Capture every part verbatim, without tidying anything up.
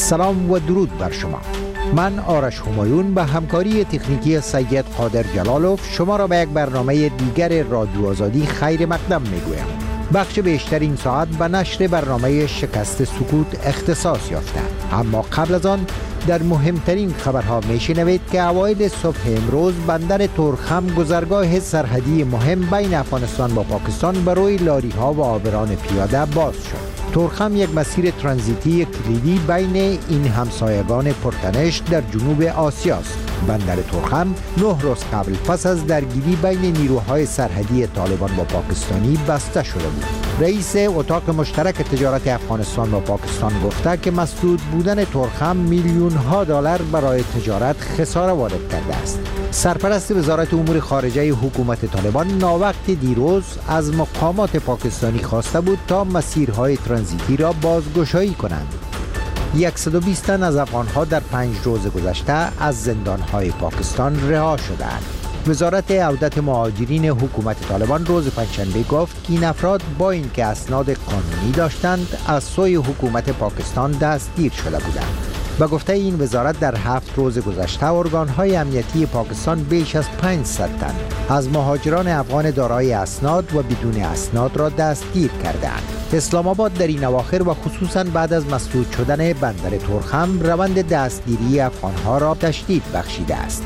سلام و درود بر شما. من آرش همایون به همکاری تکنیکی سید قادر جلالوف شما را به یک برنامه دیگر رادیو آزادی خیر مقدم میگویم. بخش بیشتر این ساعت به نشر برنامه شکست سکوت اختصاص یافته، اما قبل از آن در مهمترین خبرها میشنوید که اوایل صبح امروز بندر تورخم گذرگاه سرحدی مهم بین افغانستان و پاکستان بر روی لاری ها و عابران پیاده باز شد. تورخم یک مسیر ترانزیتی کلیدی بین این همسایگان پرتنش در جنوب آسیا است. بندر تورخم نه روز قبل پس از درگیری بین نیروهای سرحدی طالبان و پاکستانی بسته شده بود. رئیس اتاق مشترک تجارت افغانستان و پاکستان گفته که مسدود بودن تورخم میلیون ها دلار برای تجارت خساره وارد کرده است. سرپرست وزارت امور خارجه حکومت طالبان ناوقت دیروز از مقامات پاکستانی خواسته بود تا مسیرهای ترانزیتی را بازگشایی کنند. صد و بیست تن از افغانها در پنج روز گذشته از زندانهای پاکستان رها شدند. وزارت عودت مهاجرین حکومت طالبان روز پنجشنبه گفت که این افراد با اینکه اسناد قانونی داشتند از سوی حکومت پاکستان دستگیر شده بودند. به گفته این وزارت در هفت روز گذشته ارگان‌های امنیتی پاکستان بیش از پانصد تن از مهاجران افغان دارای اسناد و بدون اسناد را دستگیر کردند. اسلام آباد در این اواخر و خصوصا بعد از مسدود شدن بندر تورخم روند دستگیری افغان‌ها را تشدید بخشیده است.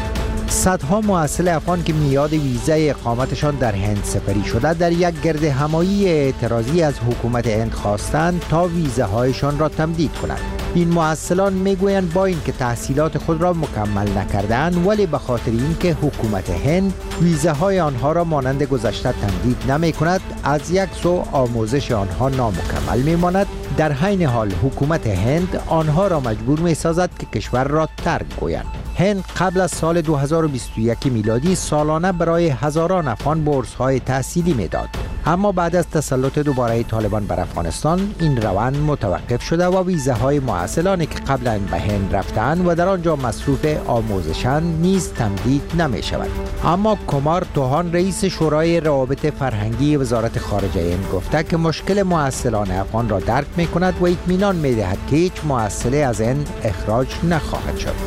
صدها محصل افغان که میاد ویزای اقامتشان در هند سپری شده در یک گرد همایی اعتراضی از حکومت هند خواستند تا ویزاهایشان را تمدید کنند. این محصلان میگویند با اینکه تحصیلات خود را مکمل نکردند ولی به خاطر اینکه حکومت هند ویزاهای آنها را مانند گذشته تمدید نمی کند، از یک سو آموزش آنها نامکمل می ماند. در حین حال حکومت هند آنها را مجبور می سازد که کشور را ترک گویند. هند قبل از سال دو هزار و بیست و یک میلادی سالانه برای هزاران افغان بورس‌های تحصیلی میداد، اما بعد از تسلط دوباره طالبان بر افغانستان این روند متوقف شده و ویزاهای محصلانی که قبلا به هند رفتند و در آنجا مصروف آموزشند نیز تمدید نمی شود. اما کمار توهان رئیس شورای روابط فرهنگی وزارت خارجه هند گفته که مشکل محصلان افغان را درک می کند و اطمینان می دهد که هیچ محصل از هند اخراج نخواهد شد.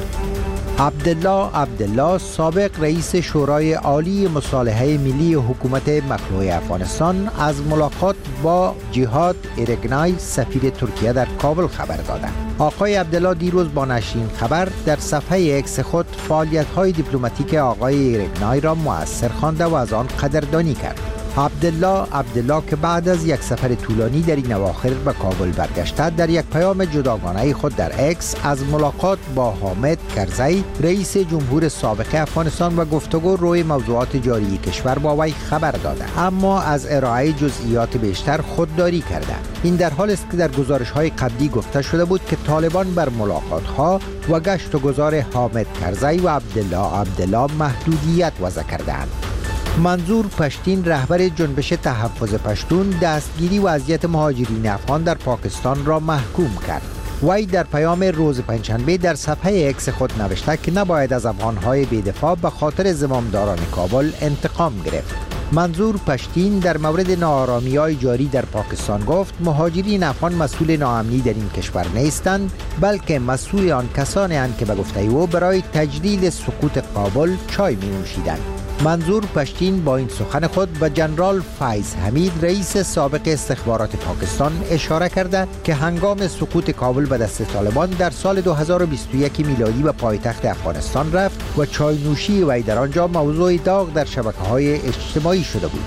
عبدالله عبدالله سابق رئیس شورای عالی مصالحه ملی حکومت مخلوع افغانستان از ملاقات با جهاد ایرگنای سفیر ترکیه در کابل خبر دادند. آقای عبدالله دیروز با نشر این خبر در صفحه اکس خود فعالیت‌های دیپلماتیک آقای ایرگنای را مؤثر خوانده و از آن قدردانی کرد. عبدالله عبدالله که بعد از یک سفر طولانی در این اواخر به کابل برگشته در یک پیام جداگانه خود در اکس از ملاقات با حامد کرزی رئیس جمهور سابق افغانستان و گفتگو روی موضوعات جاری کشور با وی خبر داده، اما از ارائه جزئیات بیشتر خودداری کرده. این در حال است که در گزارش‌های قبلی گفته شده بود که طالبان بر ملاقات‌ها و گشت و گذار حامد کرزی و عبدالله عبدالله محدودیت وضع کردند. منظور پشتین رهبر جنبش تحفظ پشتون دستگیری و اذیت مهاجرین افغان در پاکستان را محکوم کرد. وی در پیام روز پنجشنبه در صفحه اکس خود نوشته که نباید از افغانهای بی‌دفاع به خاطر زمامداران کابل انتقام گرفت. منظور پشتین در مورد ناآرامی‌های جاری در پاکستان گفت مهاجرین افغان مسئول ناامنی در این کشور نیستند، بلکه مسئول آن کسانی اند که به گفته او برای تجلیل سقوط کابل چای می‌نوشیدند. منظور پشتین با این سخن خود به جنرال فیض حمید رئیس سابق استخبارات پاکستان اشاره کرده که هنگام سقوط کابل به دست طالبان در سال دو هزار و بیست و یک میلادی به پایتخت افغانستان رفت و چای نوشی وی در آنجا موضوع داغ در شبکه‌های اجتماعی شده بود.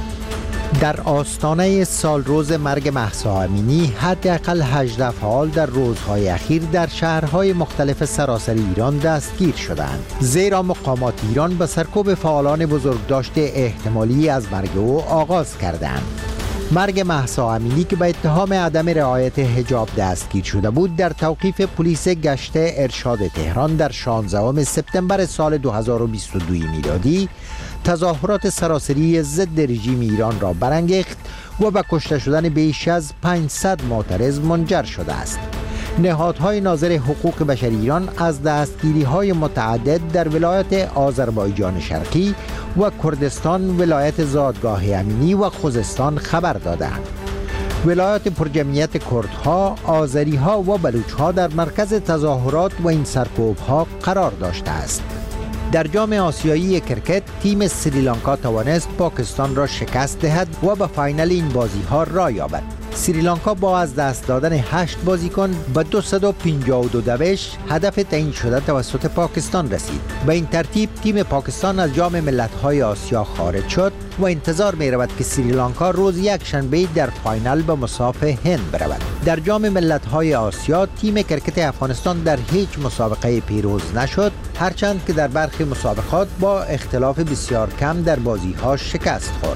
در آستانه سال روز مرگ مهسا امینی حداقل هجده فعال در روزهای اخیر در شهرهای مختلف سراسر ایران دستگیر شدند، زیرا مقامات ایران به سرکوب فعالان بزرگداشت احتمالی از مرگ او آغاز کردند. مرگ مهسا امینی که به اتهام عدم رعایت حجاب دستگیر شده بود در توقیف پلیس گشت ارشاد تهران در شانزدهم سپتامبر سال دو هزار و بیست و دو میلادی تظاهرات سراسری ضد رژیم ایران را برانگیخت و به کشته شدن بیش از پانصد معترض منجر شده است. نهادهای ناظر حقوق بشر ایران از دستگیری‌های متعدد در ولایت آذربایجان شرقی و کردستان، ولایت زادگاه امینی و خوزستان خبر دادند. ولایات پرجمعیت کردها، آذریها و بلوچها در مرکز تظاهرات و این سرکوب‌ها قرار داشته است. در جام آسیایی کرکت تیم سریلانکا توانست پاکستان را شکست دهد و به فاینال این بازی‌ها راه یابد. سریلانکا با از دست دادن هشت بازیکن به دویست و پنجاه و دو دوش هدف تعیین شده توسط پاکستان رسید. به این ترتیب تیم پاکستان از جام ملت‌های آسیا خارج شد و انتظار می رود که سریلانکا روز یک شنبه در فاینال به مصاف هند برود. در جام ملت‌های آسیا تیم کرکت افغانستان در هیچ مسابقه پیروز نشد، هرچند که در برخی مسابقات با اختلاف بسیار کم در بازی‌ها شکست خورد.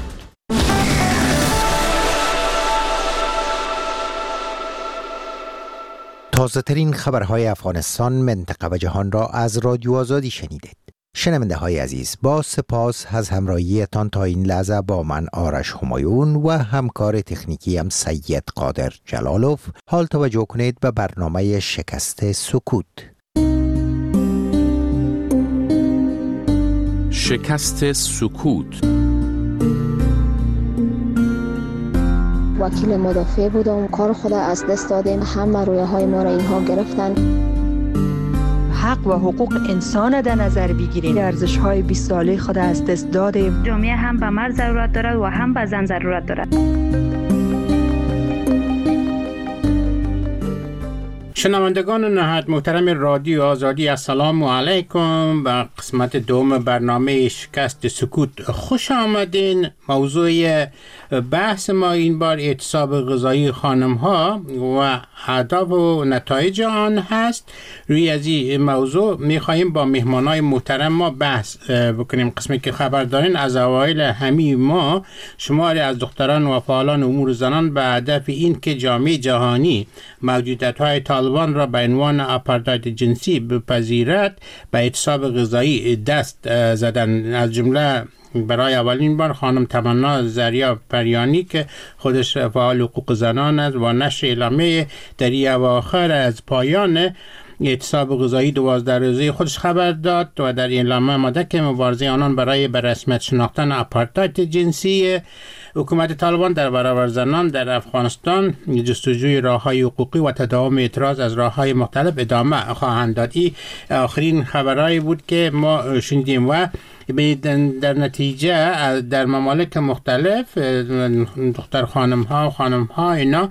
تازه ترین خبرهای افغانستان، منطقه و جهان را از رادیو آزادی شنیدید. شنونده های عزیز، با سپاس از همراهیتان تا این لحظه با من آرش همایون و همکار تکنیکی هم سید قادر جلالوف. حال توجه کنید به برنامه شکست سکوت. شکست سکوت. وکیل مدافع بودم، کار خود از دست دادیم، همه رویه های ما را اینها گرفتن. حق و حقوق انسان در نظر بگیریم، ارزش های بیست ساله خود از دست دادیم. جامعه هم به مرد ضرورت دارد و هم به زن ضرورت دارد. شنوندگان نهایت محترم رادیو آزادی، السلام علیکم. به قسمت دوم برنامه شکست سکوت خوش آمدین. موضوع بحث ما این بار اعتصاب غذایی خانم ها و اهداف و نتایج آن هست. روی از این موضوع میخواییم با مهمانای محترم ما بحث بکنیم. قسمی که خبر دارین از اوایل همین ما شماری از دختران و فعالان امور زنان به هدف این که جامعه جهانی موجودیت های طالبان را به عنوان آپارتاید جنسی بپذیرد به اعتصاب غذایی دست زدن. از جمله برای اولین بار خانم تمنا زریا پریانی که خودش فعال حقوق زنان است و نشر اعلامیه در اواخر از پایان اعتصاب غذایی دوازده روزه خودش خبر داد و در اعلامیه آمده که مبارزه آنان برای به رسمیت شناختن آپارتاید جنسی حکومت طالبان در برابر زنان در افغانستان جستجوی راه‌های حقوقی و تداوم اعتراض از راه‌های مختلف ادامه خواهند داد. این آخرین خبرایی بود که ما شنیدیم و در نتیجه در ممالک مختلف دختر خانم ها و خانم ها اینا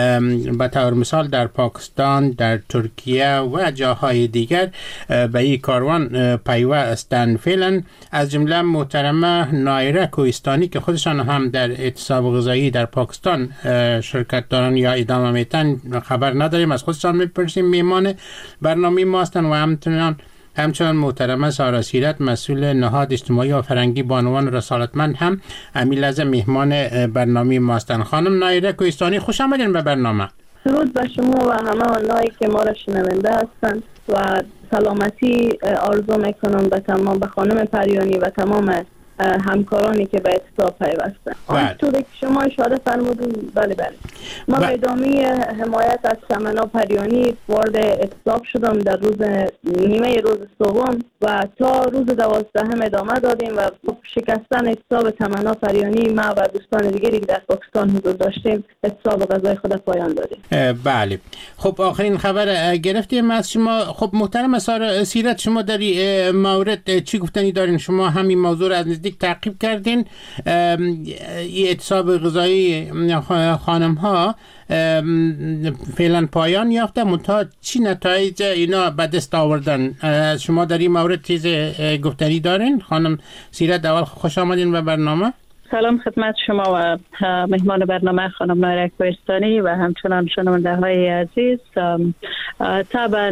به طور مثال در پاکستان، در ترکیه و جاهای دیگر به این کاروان پیوستند. فعلا از جمله محترمه نایره کوهستانی که خودشان هم در اعتصاب غذایی در پاکستان شرکت دارن یا ادامه میتن خبر نداریم، از خودشان میپرسیم. میهمان برنامه ما هستند و همچنان همچنان محترمه سارا سیرت مسئول نهاد اجتماعی و فرهنگی بانوان رسالتمند هم همین لحظه میهمان برنامه ما هستند. خانم نایره کوهستانی خوش آمدین به برنامه. درود به شما و همه آنهایی که ما را شنونده هستند و سلامتی آرزو میکنم به تمام، به خانم پریانی و تمام همکارانی که به اعتصاب پیوستند. آنطوری که شما اشاره فرمودید، بله بله ما به ادامه حمایت از تمنا پریانی وارد اعتصاب شدم در روز نیمه روز سوم و تا روز دوازدهم ادامه دادیم و شکستن اعتصاب تمنا پریانی ما و دوستان دیگری که در پاکستان حضور داشتیم اعتصاب غذای خود پایان دادیم. بله خب آخرین خبر گرفتیم از شما. خب محترم سارا سیرت، شما در این مورد چی گفتنی دارین؟ شما همین موضوع از نزدیک تعقیب کردین. این اعتصاب غذایی خانم ها فعلا پایان یافته، منتها چی نتایج اینا به دست آوردن؟ شما در این مورد چیز گفتنی دارین؟ خانم سیرت اول خوش آمدین به برنامه. سلام خدمت شما و مهمان برنامه خانم نایره کوهستانی و همچنان شنونده های عزیز. طبعا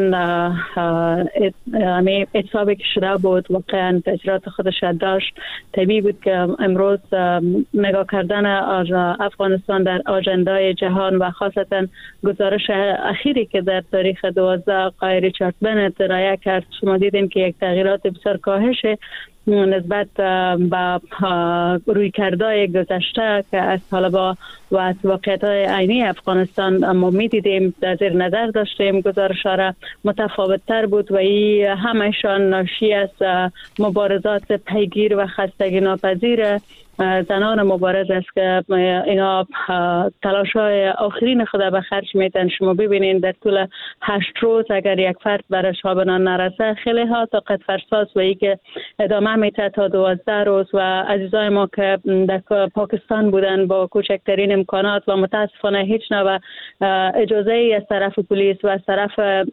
اعتصابی که شده بود واقعا تاثیرات خودش داشت. طبیعی بود که امروز نگاه کردن افغانستان در آژندای جهان و خاصتا گزارش اخیری که در تاریخ دوازده آقای ریچارد بنت ارائه کرد، شما دیدین که یک تغییرات بسیار کاهش نسبت به رویکردهای گذشته که از طالبان و از واقعیت‌های عینی افغانستان ما می‌دیدیم در زیر نظر داشتیم. گزارش‌ها را متفاوت‌تر بود و این همشان ناشی از مبارزات پیگیر و خستگی ناپذیر زنان مبارز است که اینا تلاش‌های آخرین خود به خرج میتن. شما ببینید در طول هشت روز اگر یک فرد برش بنا نرسه، خیلی ها طاقت فرساز و ای که ادامه میته تا دوازده روز. و عزیزای ما که در پاکستان بودن با کوچکترین امکانات و متاسفانه هیچ نوع اجازه ای از طرف پلیس و از طرف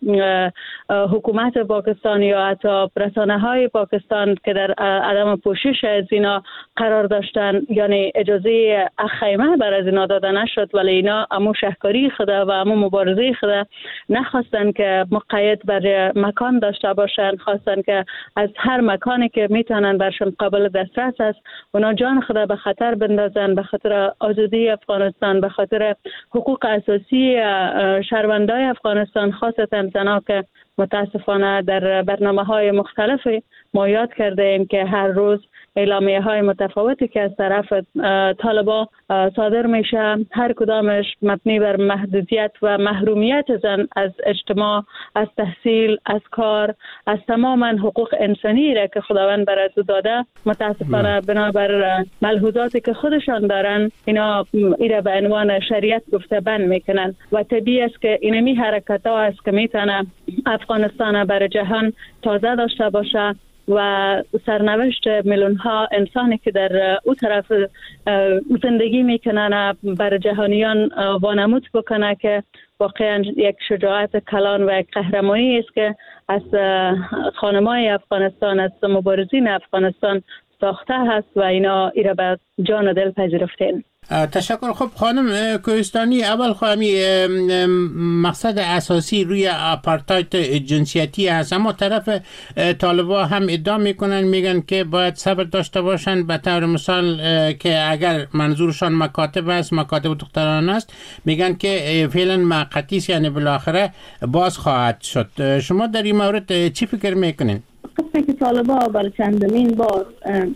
حکومت پاکستان یا حتی رسانه های پاکستان که در عدم پوشش از اینا قرار داشتن، یعنی اجازه خیمه بر از اینا داده نشد، ولی اینا امو شهکاری خدا و امو مبارزه خدا نخواستن که مقید بر مکان داشته باشن، خواستن که از هر مکانی که میتونن برشون قابل دسترس است اونا جان خدا به خطر بندازن، به خاطر آزادی افغانستان، به خاطر حقوق اساسی شهروندای افغانستان، خاصتا زنها که متاسفانه در برنامه های مختلفی ما یاد کرده ایم که هر روز اعلامیه های متفاوتی که از طرف طالبان صادر میشه، هر کدامش مبنی بر محدودیت و محرومیت زن از اجتماع، از تحصیل، از کار، از تماما حقوق انسانی را که خداوند بر او داده، متاسفانه بنابر ملحوظاتی که خودشان دارن اینا ایره به عنوان شریعت گفته بند میکنن. و طبیعی است که اینمی حرکت ها است که میتونه افغانستان بر جهان تازه داشته باشه و سرنوشت میلیون ها انسانی که در او طرف زندگی میکنن بر جهانیان وانمود بکنه که واقعا یک شجاعت کلان و یک قهرمانی است که از خانمای افغانستان، از مبارزین افغانستان ساخته هست و اینا ایره به جان و دل پذیرفتین. تشکر. خب خانم کوهستانی، اول خواهمی مقصد اساسی روی آپارتاید جنسیتی هست، اما طرف طالبان هم ادعا میکنن، میگن که باید صبر داشته باشن. به طور مثال که اگر منظورشان مکاتب است، مکاتب دختران است، میگن که فعلا موقتی است، یعنی بالاخره باز خواهد شد. شما در این مورد چی فکر میکنین؟ قسمه که طالبان برای چندمین بار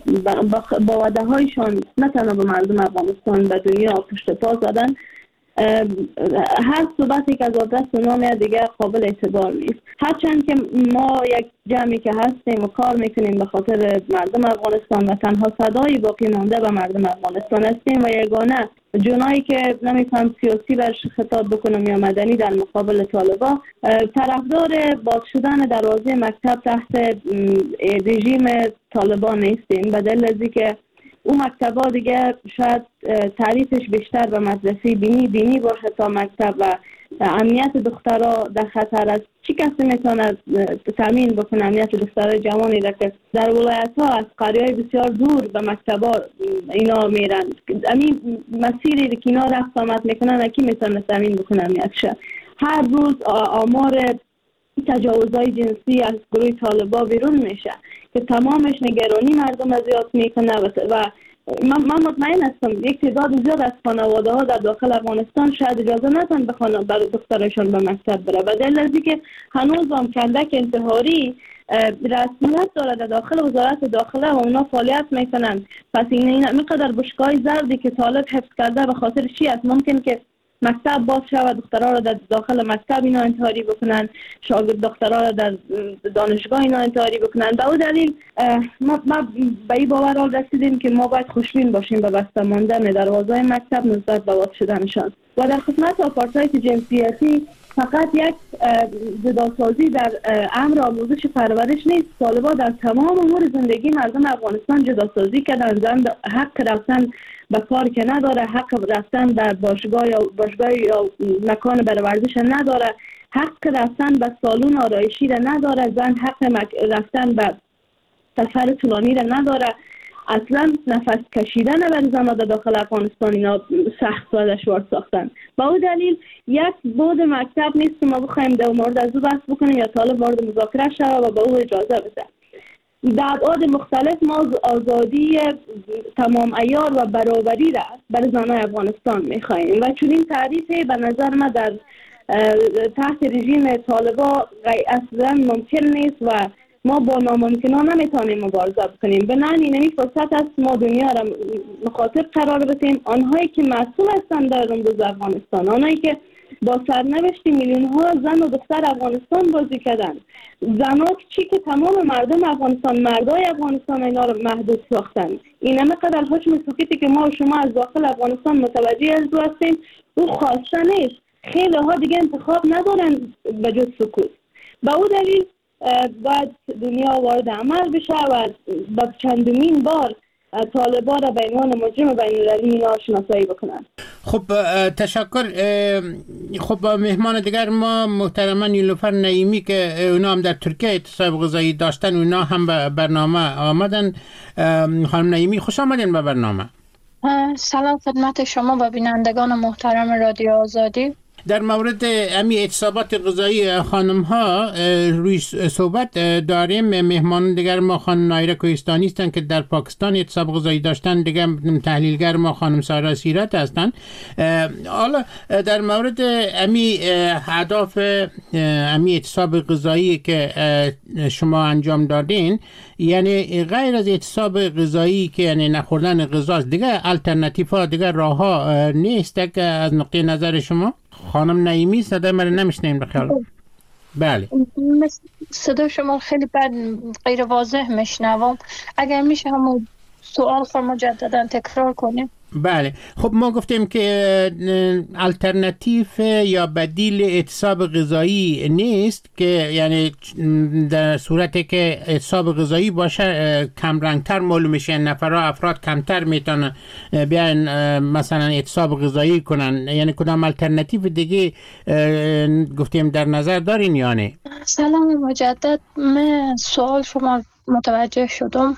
با وعده هایشان نه تنها به مردم افغانستان به دنیا پشت پا زدن، هر صحبتی که از آدرس اونا میاد دیگه قابل اعتبار نیست. هرچند که ما یک جمعی که هستیم و کار میکنیم به خاطر مردم افغانستان و تنها صدای باقی مانده به مردم افغانستان هستیم و یگانه جنایی که نمیتونم سیاسی برش خطاب بکنم یا مدنی در مقابل طالبان، طرفدار باز شدن دروازه مکتب تحت رژیم طالبان نیستیم، به دلیل از اینکه اون مکتبا دیگه شاید تعریفش بیشتر به مدرسه دینی دینی باشه تا مکتب و امنیت دخترها در خطر است. چی کسی میتونه تامین بکنه امنیت دخترای جوانی را که در ولایت ها از قریه‌های بسیار دور به مکتبا اینا میرن؟ همین مسیری که اینا رفت آمد میکنن کی میتونه تامین بکنه امنیتش؟ هر روز آمار تجاوزهای جنسی از گروه طالبان بیرون میشه که تمامش نگرانی مردم از زیاد میکنه و من, من مطمئن هستم یک تعداد زیاد از خانواده ها در داخل افغانستان شاید اجازه ندن بخوان برای دخترشون به مکتب بره و دلیل از اینکه هنوز هم کندک انتحاری رسمیت داره در داخل وزارت داخله و اونا فعالیت میکنن. پس این اینقدر بشکای زردی که طالب حفظ کرده به خاطر چی است؟ ممکن که مکتب باز شود، دخترها را در داخل مکتب اینا انتحاری بکنن، شاگرد دخترها را در دانشگاه اینا انتحاری بکنن. به اون دلیل ما, ما به این باور رسیدیم که ما باید خوشبین باشیم به بسته ماندن دروازه‌های مکتب نسبت به باز شدنشان. و در خدمت آپارتاید جنسیتی فقط یک جداسازی در امر آموزش پرورش نیست. طالبان در تمام امور زندگی مردم افغانستان جداسازی کردن. زن حق رفتن به کار که نداره، حق رفتن در باشگاه یا باشگاه یا مکان برای ورزش نداره، حق رفتن به سالن آرایشی را نداره، زن حق رفتن به سفر طولانی را نداره. اصلا نفس کشیدن برای زنها در داخل افغانستان اینا سخت و دشوار ساختن. با اون دلیل یک بود مکتب نیست که ما بخوایم در مورد از او بحث بکنیم یا طالب وارد مذاکره شود و به او اجازه بده. در ابعاد مختلف ما آزادی تمام عیار و برابری را برای زنای افغانستان میخواهیم و چون این تعریفی به نظر ما در تحت رژیم طالبان اصلا ممکن نیست و ما با ناممکنان نمیتونیم مبارزه بکنیم. بنابراین این فرصت است ما دنیا را مخاطب قرار بدیم. آنهایی که مسئول هستند در امروز افغانستان، آنهایی که با سرنوشت میلیون ها زن و دختر افغانستان بازی کردن. زنها چی که تمام مردم افغانستان، مردای افغانستان اینا رو محدود ساختن. این همه قدر حکم سکوتی که ما و شما از داخل افغانستان متوجه از او هستیم، او خواسته نیست. خیلی ها دیگه انتخاب ندارن به جز سکوت. به او دلیل باید دنیا وارد عمل بشه و با چندمین بار طالبان را به عنوان مجرم بین‌المللی اینا شناسایی بکنن. خب تشکر. خب مهمان دیگر ما محترما نیلوفر نعیمی که اونا هم در ترکیه اعتصاب غذایی داشتن، اونا هم به برنامه آمدن. خانم نعیمی خوش آمدین به برنامه. سلام خدمت شما و بینندگان محترم رادیو آزادی. در مورد امی اعتصابات غذایی خانم ها روی صحبت داریم. مهمان دیگر ما خانم نایره کوهستانی هستند که در پاکستان اعتصاب غذایی داشتن، دیگه تحلیلگر ما خانم سارا سیرت هستند. حالا در مورد امی اهداف امی اعتصاب غذایی که شما انجام دادین، یعنی غیر از اعتصاب غذایی که یعنی نخوردن غذا، دیگه الटरनेटिव دیگه راه ها نیست که از نقطه نظر شما؟ خانم نعیمی صدای من نمیشنیم بخیر. بله صدای شما خیلی بد غیر واضح میشنوم. اگر میشه همون سوال خود مجددا تکرار کنیم. بله خب ما گفتیم که الटरनेटिव یا بدیل اعتصاب غذایی نیست، که یعنی در صورتی که اعتصاب غذایی باشه کم رنگتر معلوم میشه، نفرها افراد کمتر میتونن بیان مثلا اعتصاب غذایی کنن. یعنی کدام الटरनेटिव دیگه گفتیم در نظر دارین یا نه؟ سلام مجدد، من سوال شما متوجه شدم.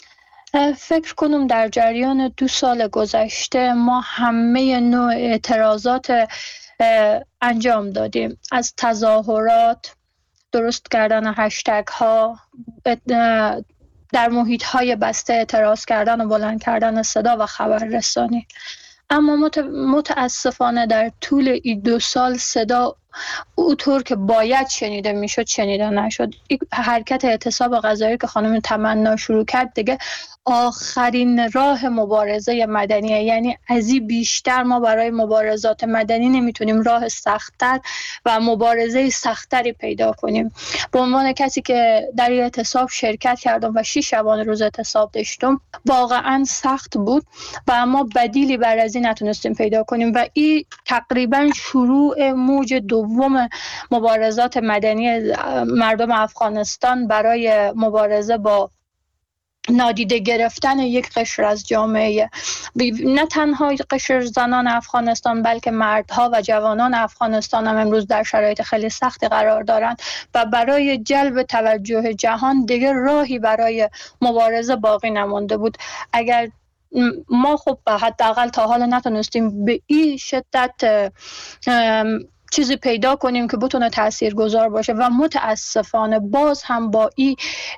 فکر کنم در جریان دو سال گذشته ما همه نوع اعتراضات انجام دادیم، از تظاهرات، درست کردن هشتگ ها، در محیط های بسته اعتراض کردن و بلند کردن صدا و خبررسانی. اما متاسفانه در طول این دو سال صدا اونطور که باید شنیده میشد شنیده نشد. حرکت اعتصاب غذایی که خانم تمنا شروع کرد دیگه آخرین راه مبارزه مدنیه. یعنی از این بیشتر ما برای مبارزات مدنی نمیتونیم راه سخت‌تر و مبارزه سخت‌تری پیدا کنیم. به عنوان کسی که در این اعتصاب شرکت کردم و شش شبانه روز اعتصاب داشتم، واقعا سخت بود و اما بدیلی بر از این نتونستیم پیدا کنیم و این تقریبا شروع موج دوم مبارزات مدنی مردم افغانستان برای مبارزه با نادیده گرفتن یک قشر از جامعه، نه تنها قشر زنان افغانستان بلکه مردها و جوانان افغانستان هم امروز در شرایط خیلی سختی قرار دارند و برای جلب توجه جهان دیگر راهی برای مبارزه باقی نمانده بود. اگر ما خب حداقل تا حالا نتونستیم به این شدت چیزی پیدا کنیم که بتونه تاثیرگذار باشه و متاسفانه باز هم با این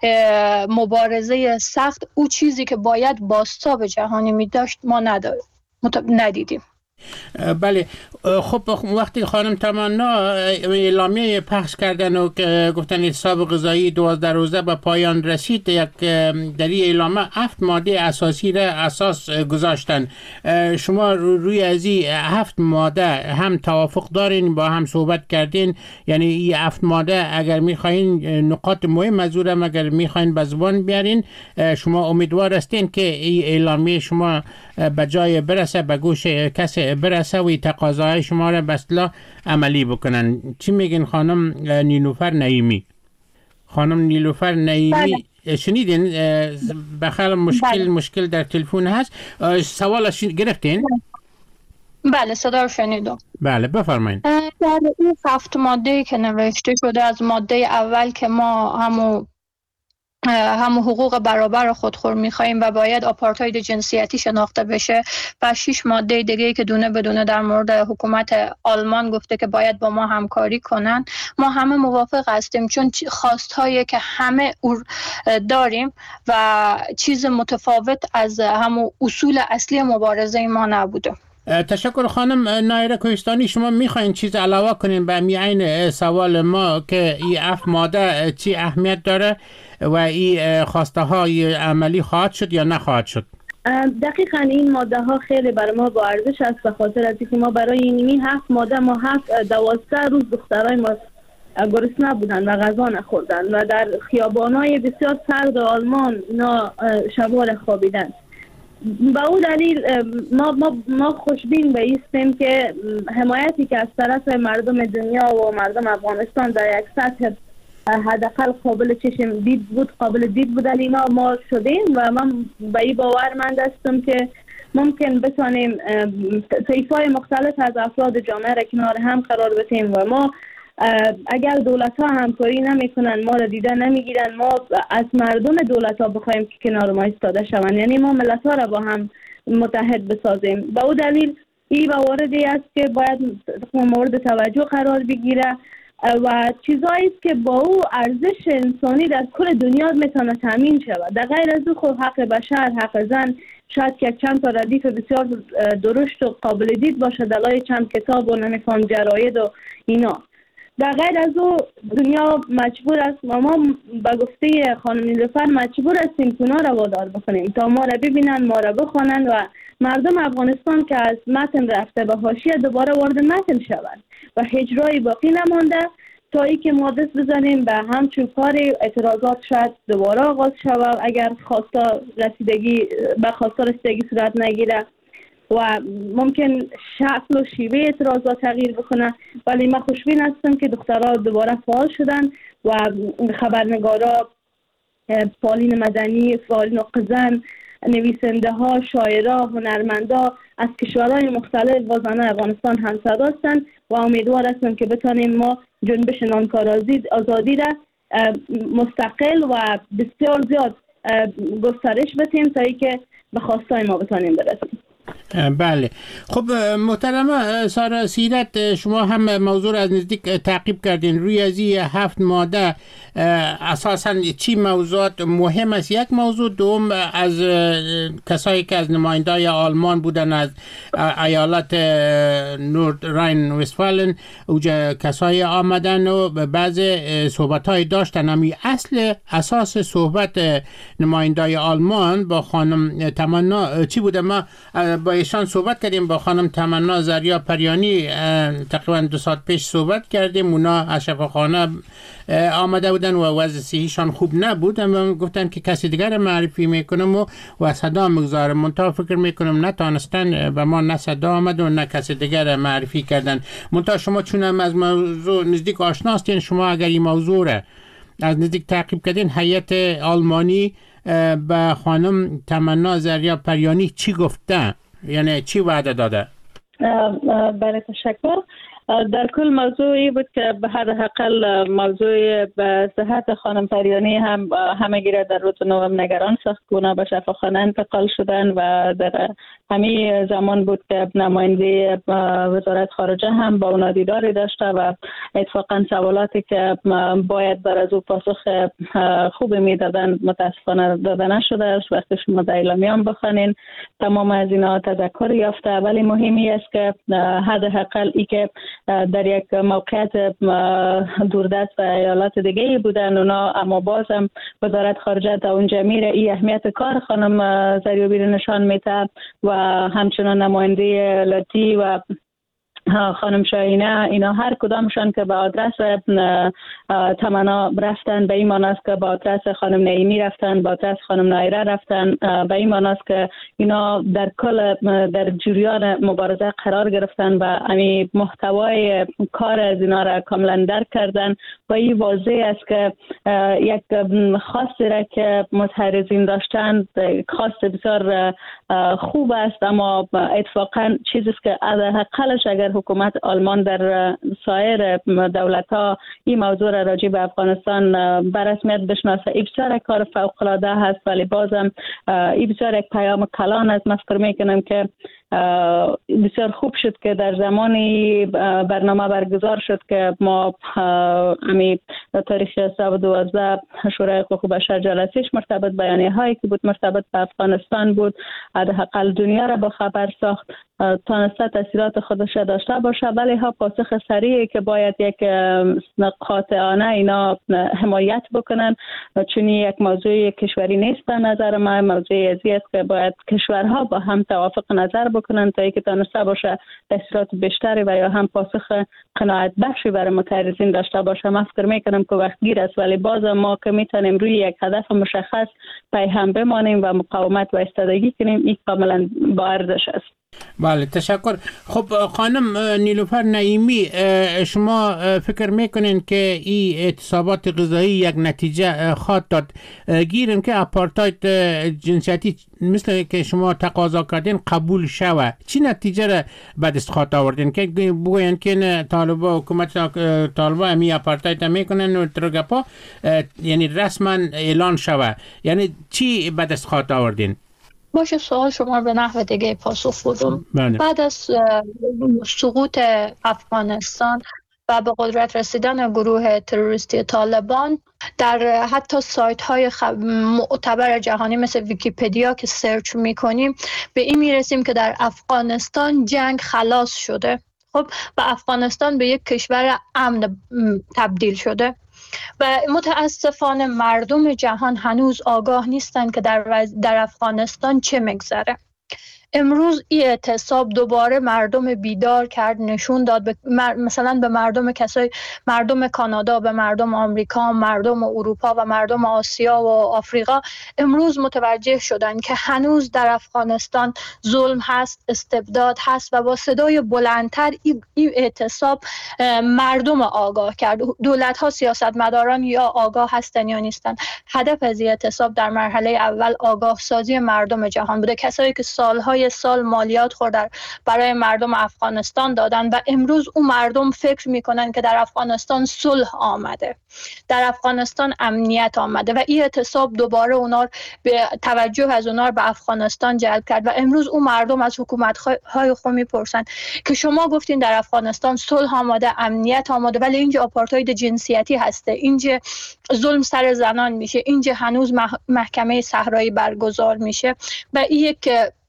مبارزه سخت او چیزی که باید بازتاب جهانی می داشت ما نداریم ندیدیم. بله خب وقتی خانم تمنا اعلامیه پخش کردن و گفتن اعتصاب غذایی دوازده روزه به پایان رسید، یک در این اعلامیه هفت ماده اساسی را اساس گذاشتن. شما روی از این هفت ماده هم توافق دارین، با هم صحبت کردین؟ یعنی این هفت ماده اگر میخواین نقاط مهم از او را اگر میخواین به زبان بیارین، شما امیدوار هستین که این اعلامیه شما به جای برسه، به گوش کسی برسه و تقاضاهای شما را به اصطلاح عملی بکنن؟ چی میگین خانم نیلوفر نعیمی؟ خانم نیلوفر نعیمی بله. شنیدین؟ بخیر مشکل بله. مشکل در تلفن هست. سوالش گرفتین؟ بله صدا رو شنیدم. بله بفرمایید. در این هفت ماده که نوشته شده، از ماده اول که ما همو همون حقوق برابر خودخور می‌خوایم و باید آپارتاید جنسیتی شناخته بشه و شش ماده دیگه که دونه بدونه در مورد حکومت آلمان گفته که باید با ما همکاری کنن، ما همه موافق هستیم، چون خواست‌هایی که همه داریم و چیز متفاوت از همون اصول اصلی مبارزه ما نبوده. تشکر خانم نایره کوهستانی. شما میخواین چیز علاوه کنین به این سوال ما که این اف ماده چی اهمیت داره و این خواسته های عملی خواهد شد یا نخواهد شد؟ دقیقاً این ماده ها خیلی برای ما با ارزش است، به خاطر از اینکه ما برای این هفت ماده ما هفت دوازده روز دخترای ما گرسنه بودن و غذا نخوردن و در خیابان‌های بسیار سرد آلمان اینا شبوار خوابیدن. با او دلیل ما, ما, ما خوشبین به ایستیم که حمایتی که از طرف مردم دنیا و مردم افغانستان در یک سطح حداقل قابل چشم دید بود قابل دید بودن اینا ما شدیم و من به این باورمند هستم که ممکن بتونیم طیف‌های مختلف از افراد جامعه را کنار هم قرار بدیم و ما اگر دولت ها همکاری نمی کنن ما را دیده نمی گیرن، ما از مردم دولت ها بخوایم که کنار ما ایستاده شوند، یعنی ما ملت ها را با هم متحد بسازیم. به او دلیل این مواردی است که باید مورد توجه قرار بگیره و چیزایی است که با او ارزش انسانی در کل دنیا میتونه تامین شود. در غیر از او خب حق بشر، حق زن شاید که چند تا ردیف بسیار درشت و قابل دید باشه دلای چند کتاب و نمیفهم جراید و اینا. در غیر از او دنیا مجبور است و ما به گفته خانم نیلوفر مجبور هستیم که اونا را وادار بکنیم تا ما را ببینن، ما را بخوانند و مردم افغانستان که از متن رفته به حاشیه دوباره وارد متن شوند و هجرایی باقی نمانده تا ای که ما دست بزنیم به همچون کار اعتراضات شاید دوباره آغاز شود اگر خواستا رسیدگی به خواستا رسیدگی صورت نگیره و ممکن شکل و شیوه اعتراضات تغییر بکنه، ولی من خوشبین هستم که دخترها دوباره فعال شدن و خبرنگارا، فعالین مدنی، فعالین قزن، نویسنده ها، شاعرها، هنرمندا از کشورهای مختلف با زنان افغانستان همصدا هستند و امیدوار هستم که بتانیم ما جنبش نانکار آزادی را مستقل و بسیار زیاد گسترش بدیم تا ای که به خواستای ما بتانیم برسیم. بله. خب محترمه سارا سیرت، شما هم موضوع از نزدیک تعقیب کردین. روی از این هفت ماده اساساً چی موضوعات مهم است؟ یک موضوع دوم از کسایی که از نمایندای آلمان بودن از ایالت نورد راین وستفالن اوجا کسایی آمدن و بعض صحبت های داشتن. امی اصل اساس صحبت نمایندای آلمان با خانم تمنا چی بوده؟ ما با ایشان صحبت کردیم، با خانم تمنا زریا پریانی تقریبا دو ساعت پیش صحبت کردیم. اونا از شفاخانه آمده بودن و وضع صحیشان خوب نبود، اما گفتن که کسی دیگر معرفی میکنم و, و صدا میگذارم. منتها فکر میکنم نتانستن و ما نه صدا آمد و نه کسی دیگر معرفی کردن. منتها شما چون هم از موضوع نزدیک آشناستین، شما اگر این موضوع را از نزدیک تعقیب کردین، هیئت آلمانی به خانم تمنا زریا پریانی چی گفته؟ یعنی چی وعده داده؟ بله تشکر. در کل موضوعی بود که به هر حقل موضوع به صحت خانم پریانی هم همگی را در روز نوام نگران ساخت که اونا به شفاخانه انتقال شدن و در همین زمان بود که نماینده وزارت خارجه هم با اونا دیداری داشته و اتفاقا سوالاتی که باید بر از او پاسخ خوب میدادن متاسفانه داده نشده است. وقتی شما در اعلامیه بخونین تمام از اینا تذکر یافته، ولی مهمی است که حداقل ای که در یک موقعیت دوردست و ایالات دیگه بودن اونا، اما بازم وزارت خارجه در اونجا میره ای اهمیت کار خانم زریابی رو نشان میده و همچنان نماینده لاتی و خانم شاهینه، اینا هر کدامشان که به آدرس تمنا رفتن به این معناست که به آدرس خانم نعیمی رفتن، به آدرس خانم نایره رفتن، به این معناست که اینا در کل در جریان مبارزه قرار گرفتن و امی محتوای کار از اینا را کاملا درک کردن و این واضح است که یک خواستی را که متحرزین داشتن خواست بسیار خوب است، اما اتفاقا چیزی است که حداقلش اگر حکومت آلمان در سایر دولت‌ها این موضوع را راجع به افغانستان به رسمیت بشناسه، این بسیار کار فوق‌العاده هست. ولی بازم این بسیار یک پیام کلان است. من فکر می‌کنم که بسیار خوب شد که در زمانی برنامه برگزار شد که ما امی تاریخ سه و دوازده شورای حقوق بشر جلسهش مرتبط بیانیه هایی که بود مرتبط به افغانستان بود حداقل دنیا را با خبر ساخت تانسته تاثیرات خودش داشته باشه، ولی ها پاسخ سریعی که باید یک قاطعانه اینا حمایت بکنن، چون یک موضوع کشوری نیست. به نظر من موضوع ازی است که باید کشورها با هم توافق نظر بکنن تا اینکه تانسته باشه تاثیرات بیشتری و یا هم پاسخ قناعت بخشی برای متعرضین داشته باشه. من فکر میکنم که وقت گیر است، ولی باز ما که میتونیم روی یک هدف مشخص پای هم بمانیم و مقاومت و ایستادگی کنیم، این کاملا با ارزش است. بله، تشکر. خب خانم نیلوفر نعیمی، شما فکر میکنین که این اعتصابات غذایی یک نتیجه خواهد داد؟ گیریم که اپارتاید جنسیتی مثل که شما تقاضا کردین قبول شوه، چی نتیجه را به دست خواهد آوردین که بگوین که طالبا حکومت طالبا امی اپارتاید میکنن و ترگپا یعنی رسما اعلان شوه، یعنی چی به دست خواهد آوردین؟ باشه، سوال شما به نحو دیگه پاسخ بدم. بعد از سقوط افغانستان و به قدرت رسیدن گروه تروریستی طالبان، در حتی سایت های خب... معتبر جهانی مثل ویکیپدیا که سرچ میکنیم به این میرسیم که در افغانستان جنگ خلاص شده. خب و افغانستان به یک کشور امن تبدیل شده و متاسفانه مردم جهان هنوز آگاه نیستند که در, وز... در افغانستان چه میگذره. امروز این اعتصاب دوباره مردم بیدار کرد، نشون داد به مر... مثلا به مردم کسای مردم کانادا، به مردم آمریکا، مردم اروپا و مردم آسیا و آفریقا امروز متوجه شدن که هنوز در افغانستان ظلم هست، استبداد هست و با صدای بلندتر این اعتصاب مردم آگاه کرد. دولت ها، سیاستمداران یا آگاه هستن یا نیستن. هدف از این اعتصاب در مرحله اول آگاه سازی مردم جهان بوده، کسایی که سالهای سال مالیات خورد برای مردم افغانستان دادن و امروز اون مردم فکر میکنن که در افغانستان صلح آمده، در افغانستان امنیت آمده و این اعتصاب دوباره اونا به توجه از اونا به افغانستان جلب کرد و امروز اون مردم از حکومت‌های خود میپرسن که شما گفتین در افغانستان صلح آمده، امنیت آمده، ولی اینجا آپارتاید جنسیتی هسته، اینجا ظلم سر زنان میشه، اینجا هنوز محکمه صحرایی برگزار میشه و این یک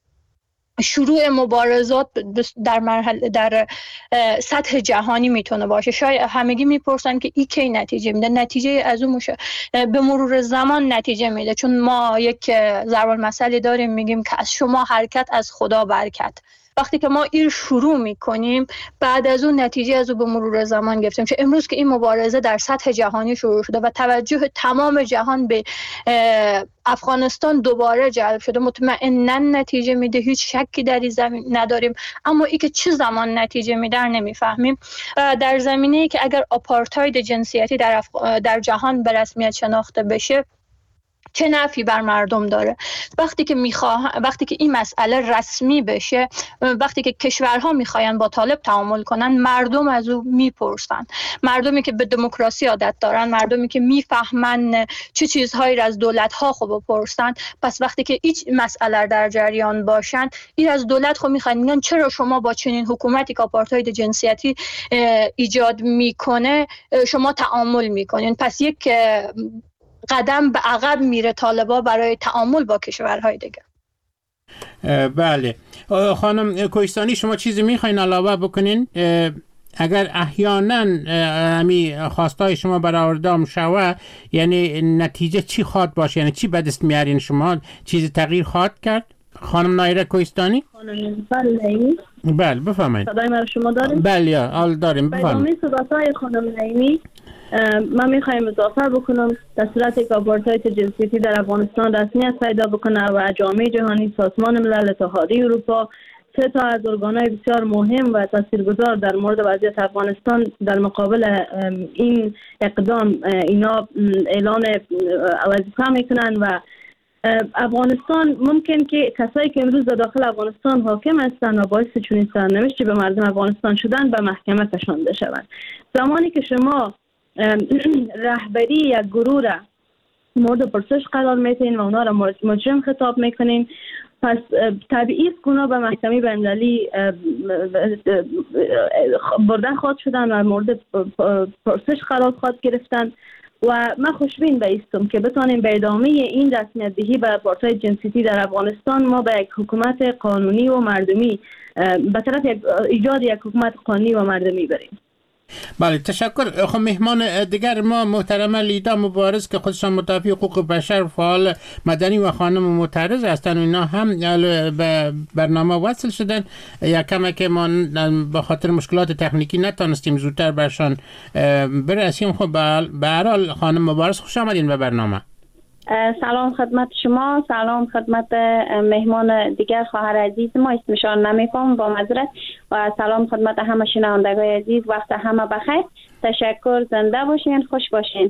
شروع مبارزات در مرحله در سطح جهانی میتونه باشه. شاید همگی میپرسن که این کی نتیجه میده؟ نتیجه از اون میشه به مرور زمان نتیجه میده، چون ما یک ضرب المثلی داریم میگیم که از شما حرکت از خدا برکت. وقتی که ما این شروع میکنیم بعد از اون نتیجه از اون به مرور زمان گرفتیم. چون امروز که این مبارزه در سطح جهانی شروع شده و توجه تمام جهان به افغانستان دوباره جلب شده، مطمئناً نتیجه میده، هیچ شکی در این زمین نداریم. اما ای که چه زمان نتیجه میده نمیفهمیم. در زمینه‌ای که اگر آپارتاید جنسیتی در افغ... در جهان به رسمیت شناخته بشه چه نفعی بر مردم داره؟ وقتی که میخواه وقتی که این مسئله رسمی بشه، وقتی که کشورها میخواین با طالب تعامل کنن، مردم از او میپرسن. مردمی که به دموکراسی عادت دارن، مردمی که میفهمن چه چیزهایی را از دولت‌ها خب بپرسن، پس وقتی که هیچ مسئله در جریان باشن، این از دولت خب میخوان میگن چرا شما با چنین حکومتی که آپارتاید جنسیتی ایجاد میکنه شما تعامل میکنین؟ پس یک قدم به عقب میره طالبا برای تعامل با کشورهای دیگه. بله خانم کوهستانی، شما چیزی میخواین علاوه بکنین؟ اگر احیانا همی خواستای شما برآورده شوه، یعنی نتیجه چی خواهد باشه؟ یعنی چی به دست میارین شما؟ چیزی تغییر خواهد کرد؟ خانم نایره کوهستانی؟ خانم بله بله بفرمایید. صدای من شما داریم؟ بله یا حال داریم، بفرمایید. به ادامه صحبت‌های خانم نعیمی من میخوایم اضافه بکنم در صورتی که آپارتاید جنسیتی در افغانستان رسمیت پیدا بکنه و جامعه جهانی، سازمان ملل، اتحادیه اروپا، سه تا از ارگان‌های بسیار مهم و تاثیرگذار در مورد وضعیت افغانستان در مقابل این اقدام اینا اعلان وظیفه میکنن و افغانستان ممکن که کسایی که امروز در داخل افغانستان حاکم هستند و باعث چنین سرنوشتی به مردم افغانستان شدن به محکمه کشانده شوند. زمانی که شما رهبری یک گروه را مورد پرسش قرار میتین و اونا را مجرم خطاب میکنین، پس طبیعی است که اونا به محکمه بین‌المللی برده خواهد شدن و مورد پرسش قرار خواهد گرفتن و من خوشبین بایستم که بتانیم به ادامه این رسمیت دهی به پارتای جنسیتی در افغانستان ما به یک حکومت قانونی و مردمی به طرف ایجاد یک حکومت قانونی و مردمی بریم. بله تشکر. خب مهمان دیگر ما محترمه لیدا مبارز که خودشان مدافع حقوق بشر، فعال مدنی و خانم معترض هستند و اینا هم به برنامه وصل شدن. یکم که ما به خاطر مشکلات تکنیکی نتونستیم زودتر برشان برسیم. خب به هر حال خانم مبارز خوش آمدین به برنامه. سلام خدمت شما، سلام خدمت مهمان دیگر خواهر عزیز ما، اسمشان نمیفهم با معذرت، و سلام خدمت همه شنوندگان عزیز، وقت همه بخیر. تشکر، زنده باشین، خوش باشین.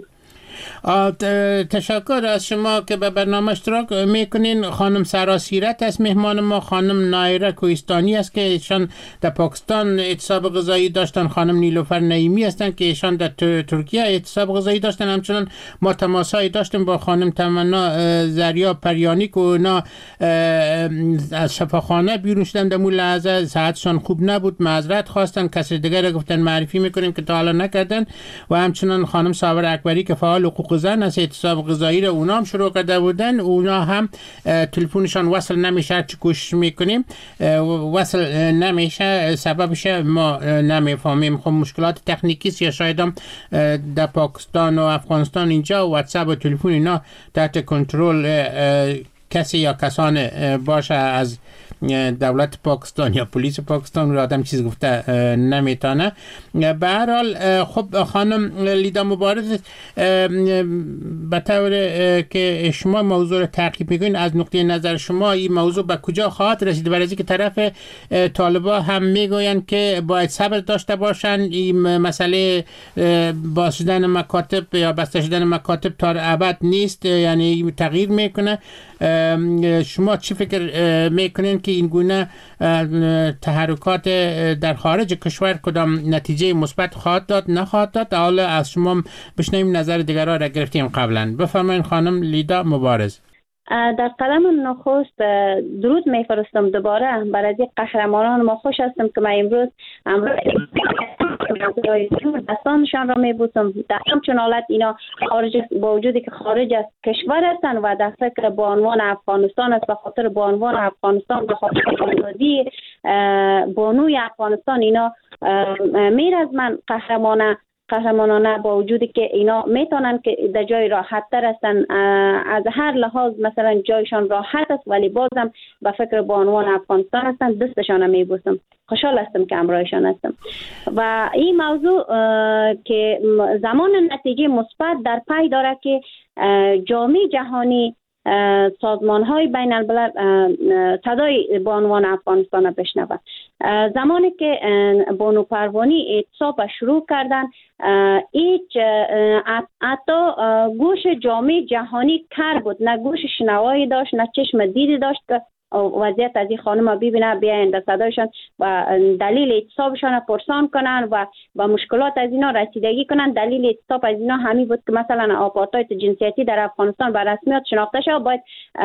تشکر از شما که به برنامه اشتراک میکنین. خانم سراسیرت از مهمان ما، خانم نایره کوهستانی است که ایشان در پاکستان اعتصاب غذایی داشتن، خانم نیلوفر نعیمی هستند که ایشان در ترکیه اعتصاب غذایی داشتن. همچنان ما تماسایی داشتیم با خانم تمنا زریا پریانی که اونا از شفاخانه بیرون شدن، در مول لحظه صحتشان خوب نبود، معذرت خواستن، کسی دیگر گفتن معرفی میکنیم که تا حالا نکردن. و همچنان خانم صابر اکبری که فعال حقوق زن از اعتصاب غذایی را اونا هم شروع کرده بودن، اونا هم تلفنشان وصل نمیشه، چه کوشش میکنیم وصل نمیشه، سببش ما نمیفهمیم. خب مشکلات تکنیکی است یا شاید هم در پاکستان و افغانستان اینجا واتساپ و تلفن اینا تحت کنترل کسی یا کسان باشه از دولت پاکستان یا پلیس پاکستان، را آدم چیز گفته نمیتونه. به هر حال خب خانم لیدا مبارز، به طور که شما موضوع رو تعقیب میکنین، از نقطه نظر شما این موضوع به کجا خواهد رسید؟ برای اینکه طرف طالبا هم میگوین که باید صبر داشته باشن، این مسئله باز شدن مکاتب یا بسته شدن مکاتب تا ابد نیست، یعنی تغییر میکنه. شما چی فکر میکنین که این گونه تحرکات در خارج کشور کدام نتیجه مثبت خواهد داد نخواهد داد؟ حالا از شما بشنویم نظر دیگران را گرفتیم قبلا. بفرمایید خانم لیدا مبارز. در قدم نخست درود میفرستم دوباره برای قهرمانان ما. خوش هستم که من امروز امروز دستانشان را میبوسم در همچون حالت اینا خارج، با وجودی که خارج از کشور هستند و در فکر با عنوان افغانستان است، به خاطر با عنوان افغانستان، به خاطر آزادی بانوی افغانستان اینا میر از من قهرمانه قهرمانانه با وجودی که اینا میتونن که در جای راحت تر هستن، از هر لحاظ مثلا جایشان راحت است، ولی بازم به فکر با عنوان افغانستان هستن. دستشان میبوسم، خوشحال هستم که همراهشان هستم. و این موضوع که زمان نتیجه مثبت در پی داره که جامعه جهانی، سازمان های بین الملل صدای با عنوان افغانستان بشنوه. زمانی که بانو پروانی اعتصاب شروع کردن، هیچ حتی گوش جامعه جهانی کر بود، نه گوش شنوایی داشت، نه چشم دیدی داشت که وضعیت از این خانم ببینه، بیاین در صدایشان و دلیل اعتصابشان پرسان کنن و با مشکلات از اینا رسیدگی کنن. دلیل اعتصاب از اینا همین بود که مثلا آپارتاید جنسیتی در افغانستان به رسمیت شناخته شد. باید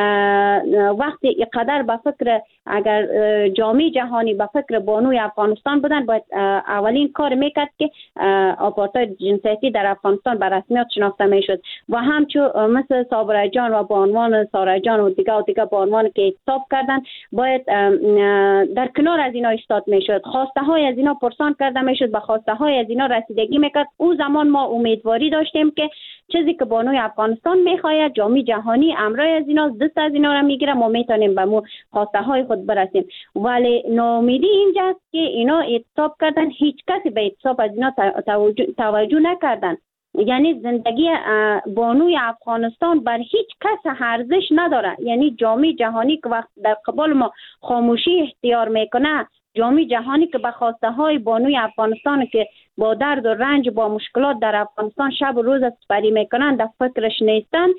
وقتی اینقدر به فکر، اگر جامعه جهانی به فکر بانوی افغانستان بودن، باید اولین کار میکرد که آپارتاید جنسیتی در افغانستان به رسمیت شناخته میشد. و همچون مثل صابره جان و با عنوان ساره جان و دیگه و دیگه با عنوان که اعتصاب کردن، باید در کنار از اینا ایستاد میشد، خواسته های از اینا پرسان کرده میشد، به خواسته های از اینا رسیدگی میکرد. او زمان ما امیدواری داشتیم که چیزی که بانوی افغانستان میخواید، جامعه جهانی امرای از اینا، دست از اینا را میگیره، ما میتونیم به مو خواسته های خود برسیم. ولی ناامیدی اینجاست که اینا اعتصاب کردن، هیچ کسی به اعتصاب از اینا توجه, توجه نکردن. یعنی زندگی بانوی افغانستان بر هیچ کس ارزش نداره. یعنی جامعه جهانی که وقت در قبال ما خاموشی اختیار میکنه، جامعه جهانی که به خواسته های بانوی افغانستان که با درد و رنج، با مشکلات در افغانستان شب و روز سپری میکنن، در فکرش نیستن،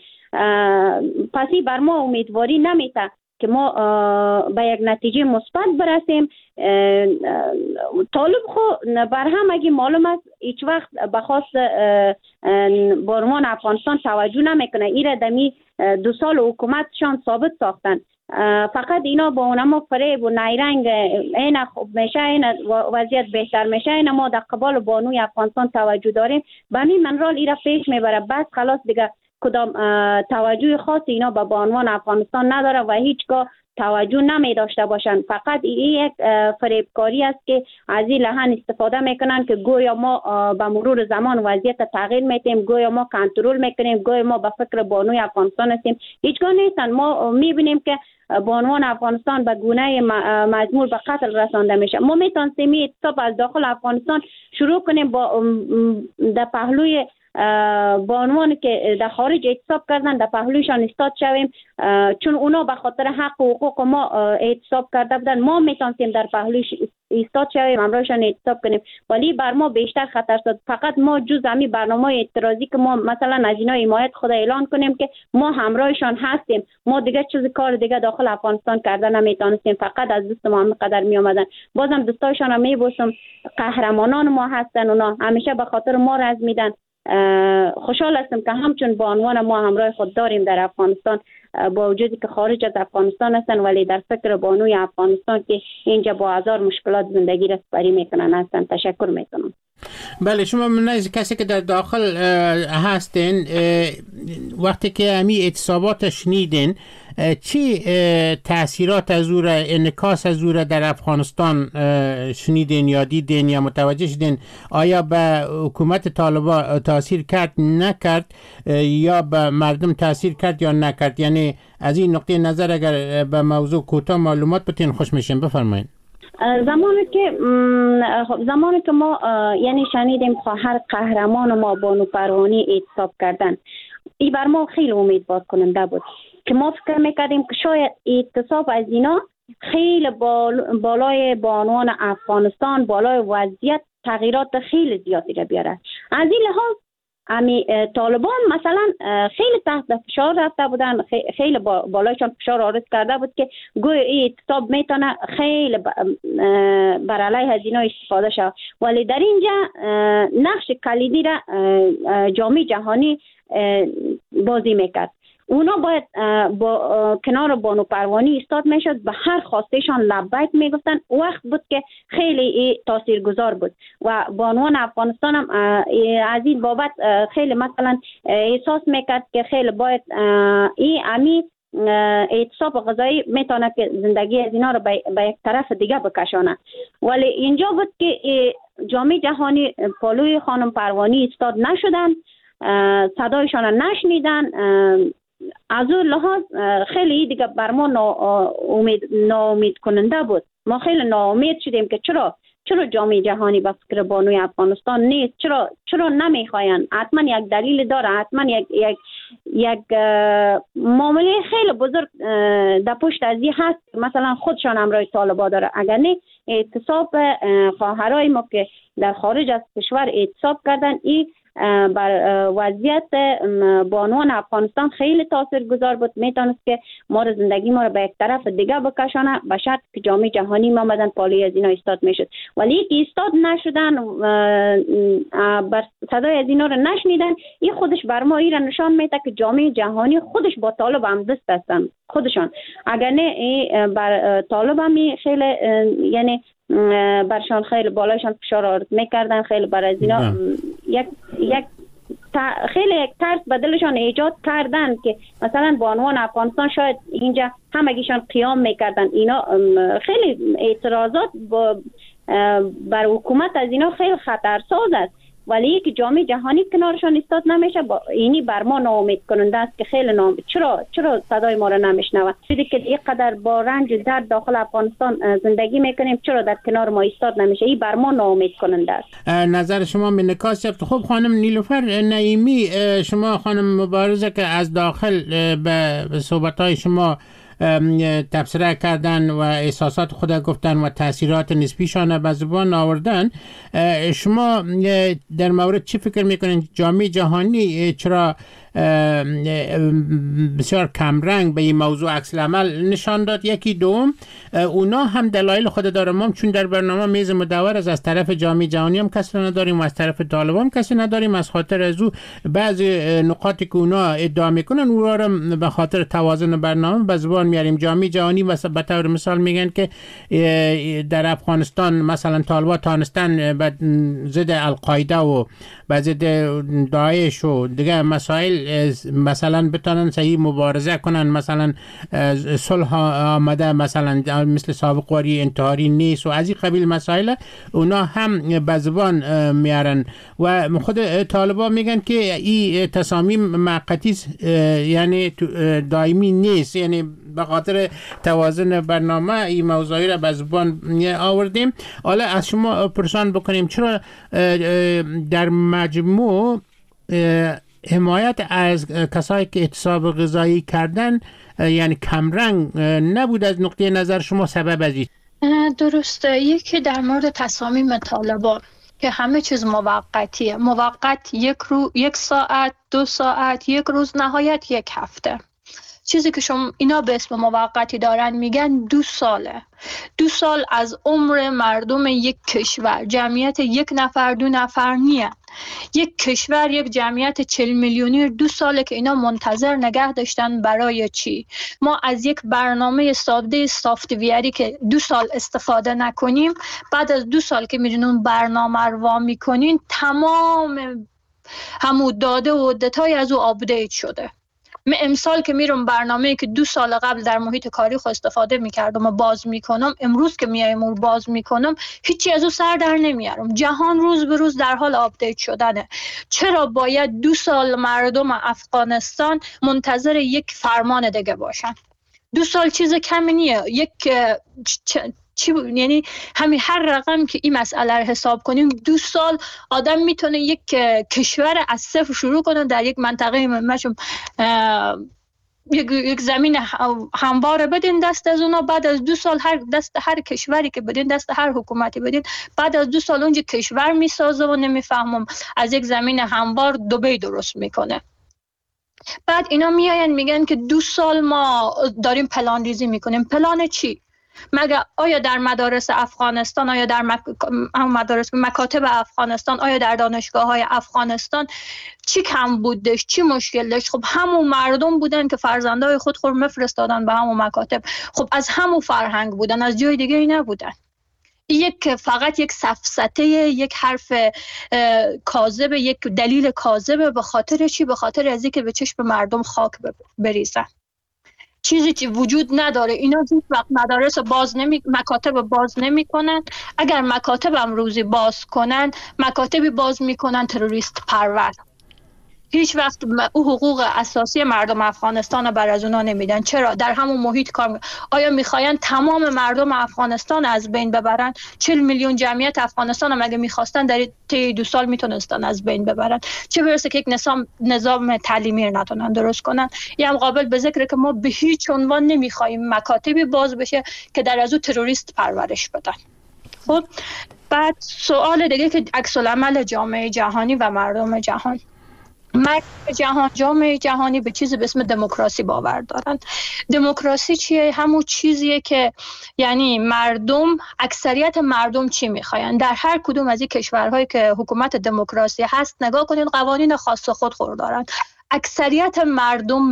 پسی بر ما امیدواری نمیده که ما به یک نتیجه مثبت برسیم. طالب خو بر هم اگه معلوم است هیچ وقت به خواست بارمان افغانستان توجه نمیکنه. ایره دمی دو سال حکومتشان ثابت ساختن فقط اینا با اونما فریب و نیرنگ این خوب میشه، این وضعیت بهتر میشه، این ما در قبال بانوی افغانستان توجه داریم، به همین منرال ایرا پیش میبره. بس خلاص دیگه کدام توجه خاص اینا به بانوان افغانستان نداره و هیچگاه توجه نمی داشته باشند. فقط این یک فریبکاری است که از این لحن استفاده میکنن که گویا ما به مرور زمان وضعیت تغییر میتیم، گویا ما کنترل میکنیم، گویا ما به فکر بانوی افغانستان هستیم. هیچگاه نیستن. ما میبینیم که بانوان افغانستان به گونه مزمور به قتل رسانده میشه. ما میتونستیم این اعتصاب از داخل افغانستان شروع کنیم با در پهلوی بانوان که در خارج اعتصاب کردن، در پهلویشان ایستاد شویم، چون اونا به خاطر حق و حقوق ما اعتصاب کرده بودن. ما میتونستیم در پهلویش ایستاد شویم، همراهشان اعتصاب کنیم، ولی بر ما بیشتر خطر شد. فقط ما جز همین برنامه اعتراضی که ما مثلا از اینا حمایت خود اعلان کنیم که ما همراهشان هستیم، ما دیگه چیز کار دیگه داخل افغانستان کردن نمیتونستیم. فقط از دوست ما همقدر می اومدن. بازم دوستایشان هم میبوسم، قهرمانان ما هستن، اونا همیشه به خاطر ما رز میدن. خوشحال هستم که همچون با عنوان ما همراه خود داریم در افغانستان، با وجودی که خارج از افغانستان هستن ولی در فکر بانوی افغانستان که اینجا با هزار مشکلات زندگی را سپری میکنن هستن. تشکر میکنم. بله، شما من از کسی که در داخل هستین، وقتی که همی اعتصابات شنیدین، چی تأثیرات از او را، انعکاس از او را در افغانستان شنیدین یا دیدین یا متوجه شدین؟ آیا به حکومت طالبان تاثیر کرد نکرد، یا به مردم تاثیر کرد یا نکرد؟ یعنی از این نقطه نظر اگر به موضوع کوتاه معلومات بتین خوش میشیم. بفرمایید. زمانی که زمانی که ما یعنی شنیدیم خواهر قهرمان ما بانو پروانی اعتصاب کردن، این بر ما خیلی امیدوار کننده بود که ما فکر میکردیم که شاید اعتصاب از اینا خیلی بالای بانوان افغانستان، بالای وضعیت تغییرات خیلی زیادی را بیاره. از این لحاظ امی طالبان مثلا خیلی تحت فشار رفته بودن، خیلی بالایشان فشار وارد کرده بود که گویا این اعتصاب میتونه خیلی بر علیه از اینا استفاده شود. ولی در اینجا نقش کلیدی را جامعه جهانی بازی میکرد. اونا باید با کنار بانو پروانی ایستاد میشد، به هر خواستشان لبیک میگفتن. وقت بود که خیلی تاثیرگذار بود و بانوان افغانستان هم از این بابت خیلی مثلا احساس میکرد که خیلی باید این امی اعتصاب غذایی میتونه که زندگی از اینا رو به یک طرف دیگه بکشانه. ولی اینجا بود که جامعه جهانی پالوی خانم پروانی ایستاد نشدن، صدایشان نشنیدن. از اون لحاظ خیلی دیگه بر ما ناامید ناامید کننده بود. ما خیلی ناامید شدیم که چرا چرا جامعه جهانی به فکر بانوی افغانستان نیست، چرا چرا نمیخواین. حتما یک دلیل داره، حتما یک یک یک معامله خیلی بزرگ در پشت از این هست، مثلا خودشان همراه طالبان داره. اگر نه اعتصاب خواهرای ما که در خارج از کشور اعتصاب کردن، این بر وضعیت بانوان افغانستان خیلی تاثیرگذار بود. میتونست که ما رو زندگی ما رو به یک طرف دیگه بکشانه، به شرط که جامعه جهانی ما آمدن پالوی از اینا ایستاد میشد. ولی که ایستاد نشدن، بر صدای از اینا رو نشنیدن. این خودش بر ما این نشان میده که جامعه جهانی خودش با طالب هم دست هستن خودشان. اگر نه بر طالب هم خیلی یعنی برشان خیلی بالایشان فشار وارد میکردن، خیلی بر از اینا یک یک خیلی یک ترس بدلشان ایجاد کردن که مثلا بانوان افغانستان شاید اینجا همگیشان قیام میکردن. اینا خیلی اعتراضات بر حکومت از اینا خیلی خطرساز است، ولی که جامعه جهانی کنارشان ایستاد نمیشه. با اینی بر ما ناامید کننده است که خیلی ناامید. چرا چرا صدای ما را نمیشنوند؟ چیزی که اینقدر با رنج و درد داخل افغانستان زندگی میکنیم، چرا در کنار ما ایستاد نمیشه؟ این بر ما ناامید کننده است. نظر شما منعکس شد. خب خانم نیلوفر نعیمی، شما خانم مبارزه که از داخل به صحبت‌های شما تبصره کردن و احساسات خود گفتن و تاثیرات نسبیشان به زبان آوردن، شما در مورد چی فکر میکنین؟ جامعه جهانی چرا بسیار کمرنگ به این موضوع عکس العمل نشان داد. یکی دوم اونا هم دلایل خود داره، ما چون در برنامه میز مدور از از طرف جامعه جهانی هم کسی نداریم و از طرف طالبان هم کسی نداریم، از خاطر از او بعضی نقاطی که اونا ادعا میکنن او را به خاطر توازن برنامه به زبان میاریم. جامعه جهانی مثلا به طور مثال میگن که در افغانستان مثلا طالبان تانستن به ضد القاعده و به ضد داعش و دیگه مسائل مثلا بتونن صحیح مبارزه کنن، مثلا صلح آمده مثلا مثل سابق واری انتحاری نیست و از این قبیل مسائل اونا هم به زبان میارن و خود طالبان میگن که این تصامیم موقتی یعنی دائمی نیست، یعنی به خاطر توازن برنامه این موضوعی را به زبان آوردیم. حالا از شما پرسان بکنیم چرا در مجموع حمایت از کسایی که اعتصاب غذایی کردن یعنی کمرنگ نبود از نقطه نظر شما؟ سبب از این درسته. یکی در مورد تصامیم طالبان که همه چیز موقتیه، موقت یک رو یک ساعت، دو ساعت، یک روز، نهایت یک هفته. چیزی که شما اینا به اسم موقتی دارن میگن دو ساله. دو سال از عمر مردم یک کشور، جمعیت یک نفر دو نفر نیه. یک کشور، یک جمعیت چهل میلیونی دو ساله که اینا منتظر نگه داشتن. برای چی؟ ما از یک برنامه ساده سافت‌ویری که دو سال استفاده نکنیم، بعد از دو سال که میرین برنامه رو وا میکنین تمام همون داده و دتای از او آپدیت شده. من امسال که میرم برنامه‌ای که دو سال قبل در محیط کاری خود استفاده میکردم و باز میکنم، امروز که میایم و باز میکنم هیچی از او سر در نمیارم. جهان روز به روز در حال آپدیت شدنه. چرا باید دو سال مردم افغانستان منتظر یک فرمان دیگه باشن؟ دو سال چیز کمی نیه. یک چ... چی یعنی همین هر رقم که این مسئله رو حساب کنیم، دو سال آدم میتونه یک کشور از صفر شروع کنه در یک منطقه مثلا یک, یک زمین همواره بدین دست از اونا، بعد از دو سال هر دست هر کشوری که بدین دست هر حکومتی بدین، بعد از دو سال اونجا کشور میسازه و نمیفهمم از یک زمین هموار دبی درست میکنه. بعد اینا میاین میگن که دو سال ما داریم پلان ریزی میکنیم. پلان چی؟ مگه آیا در مدارس افغانستان، آیا در مک... مدارس مکاتب افغانستان، آیا در دانشگاه های افغانستان چی کم بودش، چی مشکل داشت؟ خب همون مردم بودن که فرزندای خود خود میفرستادن به همون مکاتب. خب از همون فرهنگ بودن، از جای دیگه ای نبودن. یک فقط یک سفسطه، یک حرف کاذب، یک دلیل کاذب. به خاطر چی؟ به خاطر از اینکه به چشم مردم خاک بریزن. چیزی که وجود نداره. اینا هیچ وقت مدارس باز نمی مکاتب باز نمی کنن. اگر مکاتب هم روزی باز کنن، مکاتبی باز میکنن تروریست پرور. هیچ وقت او حقوق اساسی مردم افغانستان رو بر از اونا نمیدن. چرا؟ در همون محیط کار می... آیا میخواین تمام مردم افغانستان از بین ببرن؟ چهل میلیون جمعیت افغانستان هم اگه میخواستن در طی دو سال میتونستن از بین ببرن. چه برسه که یک نظام نظام تعلیمی رو نتونن درست کنن. یه هم قابل به ذکره که ما به هیچ عنوان نمیخوایم مکاتبی باز بشه که در از او تروریست پرورش بدن. خب بعد سوال دیگه که عکس العمل جامعه جهانی و مردم جهان. مردم جهان، جامعه جهانی به چیزی به اسم دموکراسی باور دارن. دموکراسی چیه؟ همون چیزیه که یعنی مردم، اکثریت مردم چی میخواین. در هر کدوم از این کشورهایی که حکومت دموکراسی هست نگاه کنین، قوانین خاص خود خود دارن. اکثریت مردم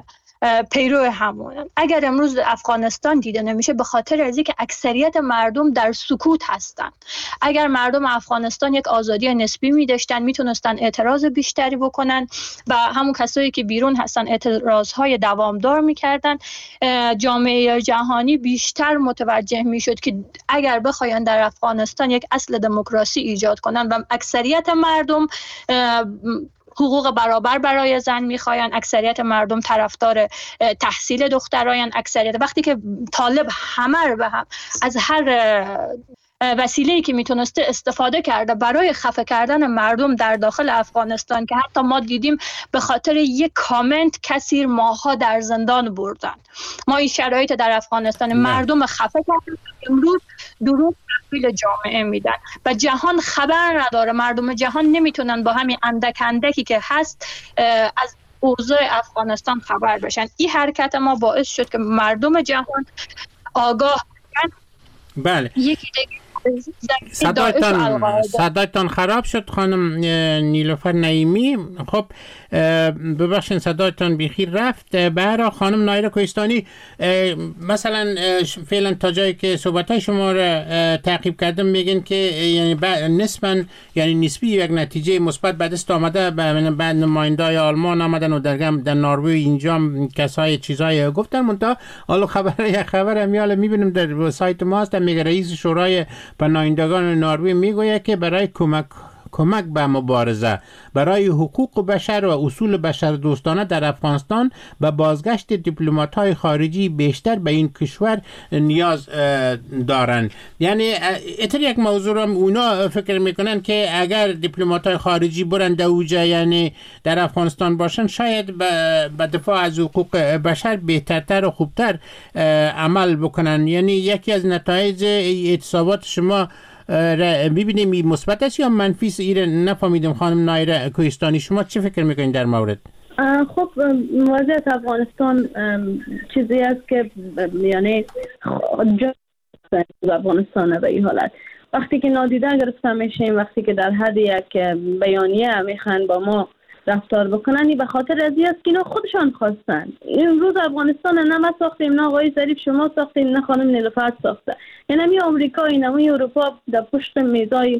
پیرو همونن. اگر امروز افغانستان دیده نمیشه به خاطر از اینکه اکثریت مردم در سکوت هستن. اگر مردم افغانستان یک آزادی نسبی می‌داشتن، میتونستن اعتراض بیشتری بکنن و همون کسایی که بیرون هستن اعتراضهای دوامدار میکردن. جامعه جهانی بیشتر متوجه میشد که اگر بخواین در افغانستان یک اصل دموکراسی ایجاد کنن و اکثریت مردم حقوق برابر برای زن میخواین، اکثریت مردم طرفدار تحصیل دخترایان، اکثریت وقتی که طالب همه رو به هم از هر وسیله‌ای که میتونسته استفاده کرده برای خفه کردن مردم در داخل افغانستان، که حتی ما دیدیم به خاطر یک کامنت کسی ماها در زندان بردن. ما این شرایط در افغانستان نه. مردم خفه کردن، امروز درست تحویل جامعه میدن و جهان خبر نداره. مردم جهان نمیتونن با همین اندک اندکی که هست از اوضاع افغانستان خبر بشن. این حرکت ما باعث شد که مردم جهان آگاه بشن. بله. یکی دیگه صدایتان صدایتان خراب شد خانم نیلوفر نعیمی. خب ببخشید صدایتان بیخیر رفت. برای خانم نایره کوهستانی، مثلا فعلا تا جایی که صحبت‌های شما را تعقیب کردم میگن که یعنی نسباً یعنی نسبی یک نتیجه مثبت به دست آمده. بعد نماینده‌های آلمان آمدن و در در نروژ اینجا کسای چیزای گفتن. منتها حالا خبر یک خبر میاله میبینیم در سایت ما هست، میگه رئیس شورای پناهندگان نروژ میگوید که برای کمک کمک به مبارزه برای حقوق بشر و اصول بشر دوستانه در افغانستان به بازگشت دیپلمات‌های خارجی بیشتر به این کشور نیاز دارند. یعنی اتر یک موضوع را اونا فکر میکنن که اگر دیپلمات‌های خارجی برند اوجا یعنی در افغانستان باشن، شاید به دفاع از حقوق بشر بهترتر و خوبتر عمل بکنن. یعنی یکی از نتایج اعتصابات شما ببینیم مثبت است یا منفی است؟ ایره نفهمیدم. خانم نایره کوهستانی شما چه فکر میکنید در مورد؟ خب وضعیت افغانستان چیزی است که یعنی افغانستان به این حالت وقتی که نادیده گرفته میشیم، وقتی که در حد یک بیانیه میخوان با ما رفتار بکنن، به خاطر ازی است که اینا خودشان خواستن. امروز افغانستان نه ما ساختیم، نه آقای ظریف شما ساختیم، نه خانم نیلوفر ساخته. یعنی می آمریکا اینا می اروپا در پشت میزای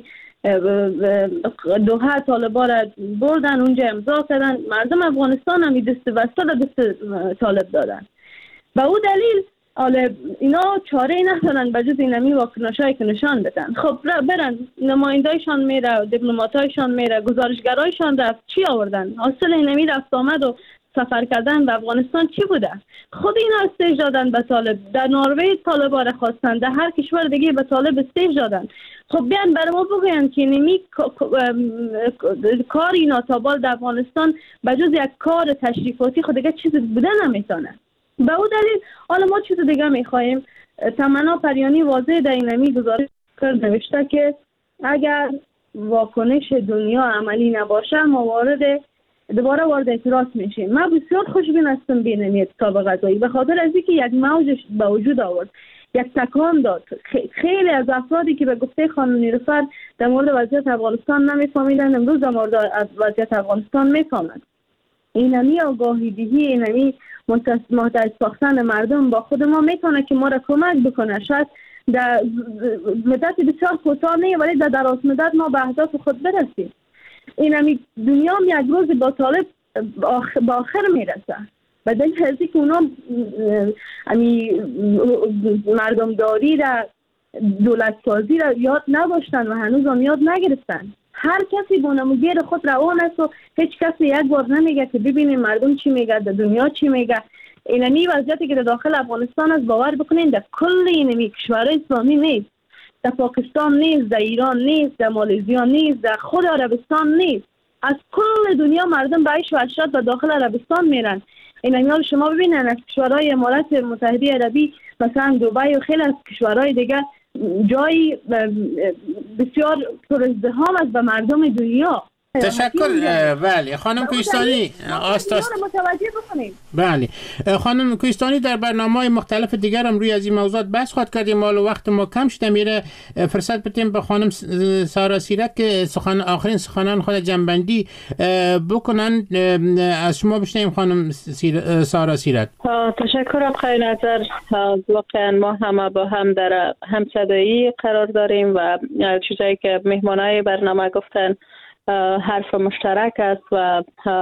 دوحه طالبا را بردن اونجا امضا کردن. مردم افغانستان هم دست بسته دست طالب دادن. به او دلیل حالا اینا چاره ندارن به جز اینمی واکنشایی که نشان بدن. خب برن نمایندایشان میره، دیپلماتایشان میره، گزارشگرایشان رفت، چی آوردن؟ حاصل اینمی رفت آمد و سفر کردن به افغانستان چی بوده؟ خود اینا استیج دادن به طالب. در نروژ طالبا را خواستن، در هر کشور دیگه به طالب استیج دادن. خب بیان برای ما بگوین که اینمی کار اینا تابال در افغانستان به جز یک کار تشریفاتی خود دیگه چیز بوده نمیتونه. به او دلیل حالا ما چیز دیگه میخواییم. تمنا پریانی واضح در اینمی گزارش کرد، نوشته که اگر واکنش دنیا عملی نباشه ما وارد دوباره وارد اعتراض میشیم. من بسیار خوشبین هستم به اینمی اتفاق غذایی، به خاطر از اینکه یک موج به وجود آورد، یک تکان داد. خیلی از افرادی که به گفته خانم نیلوفر در مورد وضعیت افغانستان نمیفهمیدن، امروز در مورد وضعیت افغانستان میفهمند. اینمی آگاهی دهی، اینمی محتاج ساختن مردم با خود ما میتونه که ما را کمک بکنه. شاید در مدت بسیار کوتاه نه ولی در دراز مدت ما به اهداف خود برسیم. اینمی دنیا هم یک روز با طالب با آخر میرسه. به دلیل از اینکه اونا امی مردمداری را، دولت سازی را یاد نداشتن و هنوز هم یاد نگرفتن. هر کسی با نموگیر خود روان است و هیچ کسی یک بار نمیگه که ببینیم مردم چی میگه، در دنیا چی میگه. اینمی وضعیتی که در داخل افغانستان است باور بکنین در کل اینمی کشورهای اسلامی نیست، در پاکستان نیست، در ایران نیست، در مالزیا نیست، در خود عربستان نیست. از کل دنیا مردم به عیش و عشرت به داخل عربستان میرن. اینمی حال شما ببینن از کشورهای امارات متحده عربی مثلا دبی و خیلی از کشورهای دیگه جایی بسیار پرازدحام است به مردم دنیا. تشکر. بله خانم کوهستانی آستاست متوجه بکنیم. بله خانم کوهستانی در برنامه‌های مختلف دیگر هم روی از این موضوعات بحث خواهد کردیم. مال وقت ما کم شده، میره فرصت بدیم به خانم سارا سیرت که سخن آخرین سخنان خود جنبندی بکنن. از شما بشنویم خانم سیر... سارا سیرت. تشکر آقای نظر. واقعا ما هم با هم در همصدایی قرار داریم و چیزایی که مهمانای برنامه گفتن حرف مشترک است و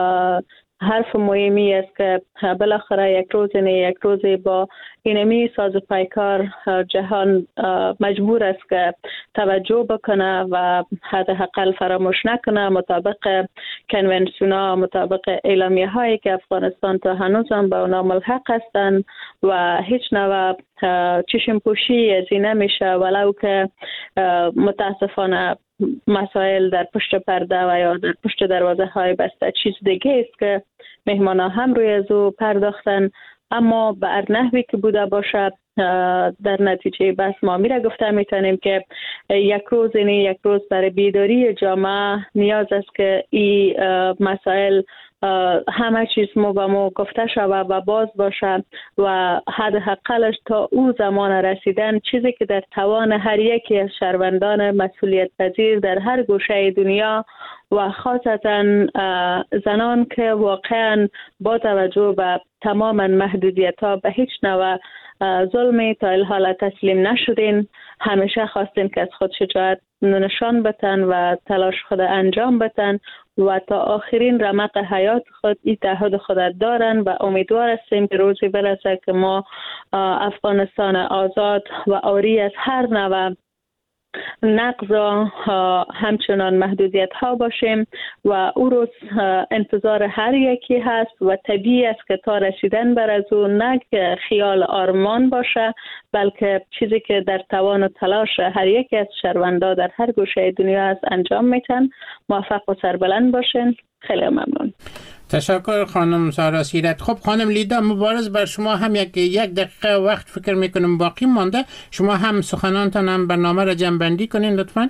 حرف مهمی است که بالاخره یک روز نه یک روز با اینمی ساز پیکار جهان مجبور است که توجه بکنه و حداقل فراموش نکنه مطابق کنونسیون‌ها، مطابق اعلامیه هایی که افغانستان تا هنوز هم به اونا ملحق هستند و هیچ نوع چشم پوشی از این نمیشه، ولو که متاسفانه مسائل در پشت پرده و یا در پشت دروازه های بسته چیز دیگه است که مهمان ها هم روی از او پرداختن. اما به هر نحوی که بوده باشد در نتیجه بس ما میره گفته میتونیم که یک روز این یک روز برای بیداری جامعه نیاز است که این مسائل همه چیز ما به ما گفته شود و باز باشه و حداقلش تا او زمان رسیدن چیزی که در توان هر یکی از شهروندان مسئولیت پذیر در هر گوشه دنیا و خاصتا زنان که واقعا با توجه به تمام محدودیت ها به هیچ نوع ظلمی تا الحال تسلیم نشدین، همیشه خواستین که از خود شجاعت نشان بتن و تلاش خود انجام بتن و تا آخرین رمق حیات خود این تعهد خود دارن و امیدوار هستیم که روزی برسه که ما افغانستان آزاد و عاری از هر نوع نقض و همچنان محدودیت ها باشیم و او روز انتظار هر یکی هست و طبیعی است که تا رسیدن بر از او نه خیال آرمان باشه بلکه چیزی که در توان و تلاش هر یکی از شهروندان در هر گوشه دنیا هست انجام میتن. موفق و سربلند باشین. خیلی ممنون. تشکر خانم سارا سیرت. خب خانم لیدا مبارز بر شما هم یک یک دقیقه وقت فکر میکنم باقی مانده، شما هم سخنانتان هم برنامه را جمع بندی کنین لطفاً.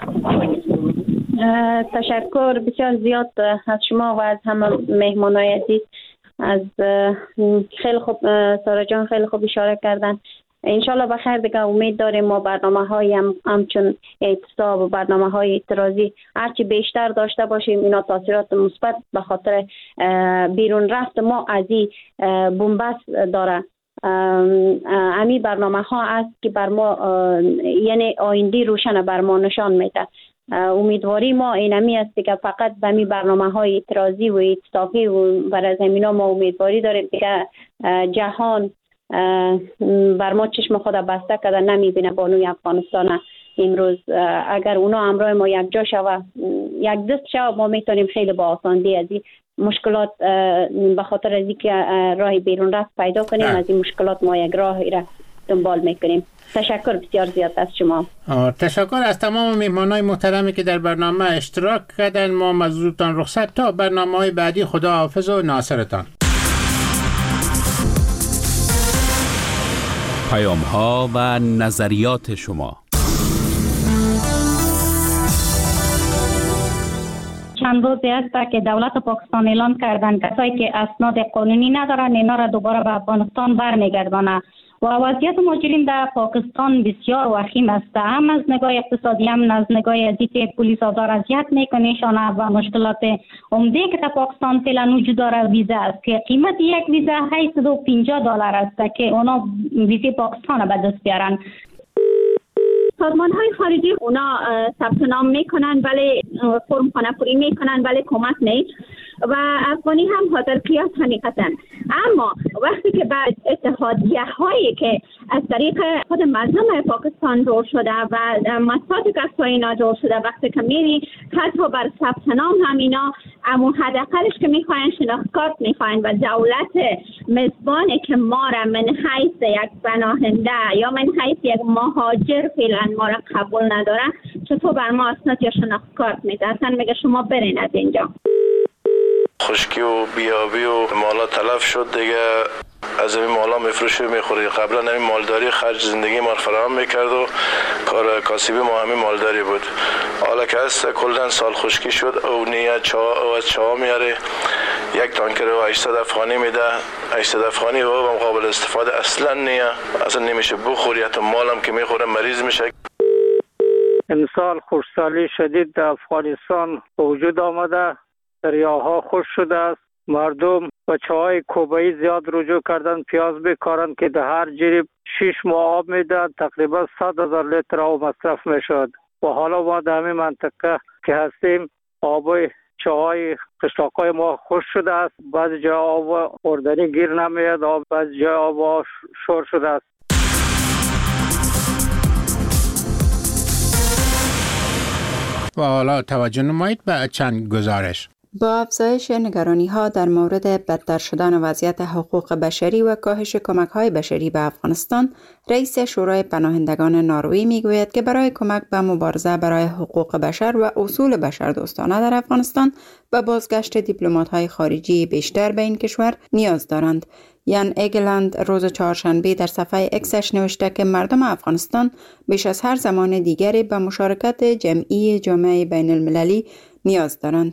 تشکر بسیار زیاد از شما و از همه مهمانای عزیز. از خیلی خوب سارا جان خیلی خوب اشاره کردن. انشالله بخیر دیگه امید داریم ما برنامه های هم همچون اعتصاب و برنامه های اعتراضی هرچی بیشتر داشته باشیم. اینا تاثیرات مثبت به خاطر بیرون رفت ما از این بنبست داره. امی برنامه ها است که بر ما یعنی آینده روشن بر ما نشان میده. امیدواری ما اینمی است که فقط به می برنامه های اعتراضی و اعتصابی و برای زمینا ما امیدواری داریم که جهان بر ما چشم خود بسته کرده نمیبینه بانوی افغانستان امروز. اگر اونا همراه ما یک جا شود یک دست شود ما میتونیم خیلی با آسانی از این مشکلات به خاطر از اینکه راه بیرون رفت پیدا کنیم از این مشکلات ما یک راهی را دنبال میکنیم. تشکر بسیار زیاد از شما. تشکر از تمام مهمانای محترمی که در برنامه اشتراک کردن. ما مزودتان رخصت تا برنامه های بعدی. خدا حافظ و ناصرتان. پیام ها و نظریات شما. چند روزی است که دولت پاکستان اعلان کردن کسایی که اسناد قانونی ندارن اینا را دوباره به افغانستان برمیگردانه و وضعیت مهاجرین در پاکستان بسیار وخیم است، هم از نگاه اقتصادی هم از نگاه از اینکه پلیس آزار اذیت میکنه شانه و مشکلات عمده که در پاکستان فعلا وجود داره ویزا است که قیمت یک ویزا هشتصد و پنجاه دلار است که اونا ویزا پاکستان به دست بیارن. سازمان های خارجی اونا ثبت نام میکنن ولی فرم خانه پوری میکنن ولی کمک نیست و افغانی هم حاضر قیاس حقیقتا. اما وقتی که بعد اتحادیه هایی که از طریق خود مردم پاکستان جور شده و مساعد کسایی اینا جور شده وقتی که میری حتی بر ثبت نام هم اینا اما حداقلش که میخواین شناخت کارت میخواین و دولت مزبانی که ما را من حیث یک پناهنده یا من حیث یک مهاجر فعلا ما را قبول نداره چطور بر ما اسناد یا شناخت کارت میده؟ اصلا میگه شما برین از اینجا. خشکی و بیابی و مالا تلف شد دیگه از این مالا میفروشه میخوری. قبلا همین مالداری خرج زندگی ما فراهم میکرد و کار کاسبی ما همین مالداری بود. حالا که هست کلن سال خشکی شد او نیه چا او از چا میاره یک تانکر و هشتصد افغانی میده. هشتصد افغانی و مقابل استفاده اصلا نیه، اصلا نمیشه بخوری. حتی مالم که میخوره مریض میشه. امسال خشکسالی شدید در افغانستان وجود آمده، دریاها خشک شده است. مردم و چاهای کوبایی زیاد رجوع کردن پیاز بکارن که در هر جریب شش ماه آب میدن، تقریبا صد هزار لیتر آب مصرف میشد و حالا ما در همین منطقه که هستیم آب چاهای قشلاقای ما خشک شده است. بعضی جای آب خوردنی گیر نمیاد، آب بعضی جای آب شور شده است. و حالا توجه نمایید به چند گزارش. با افزایش نگرانی‌ها در مورد بدتر شدن وضعیت حقوق بشری و کاهش کمک‌های بشری به افغانستان، رئیس شورای پناهندگان نروژ میگوید که برای کمک به مبارزه برای حقوق بشر و اصول بشردوستانه در افغانستان و بازگشت دیپلمات‌های خارجی بیشتر به این کشور نیاز دارند. یان ایگلند روز چهارشنبه در صفحه اکسش نوشته که مردم افغانستان بیش از هر زمان دیگری به مشارکت جمعی جامعه بین المللی نیاز دارند.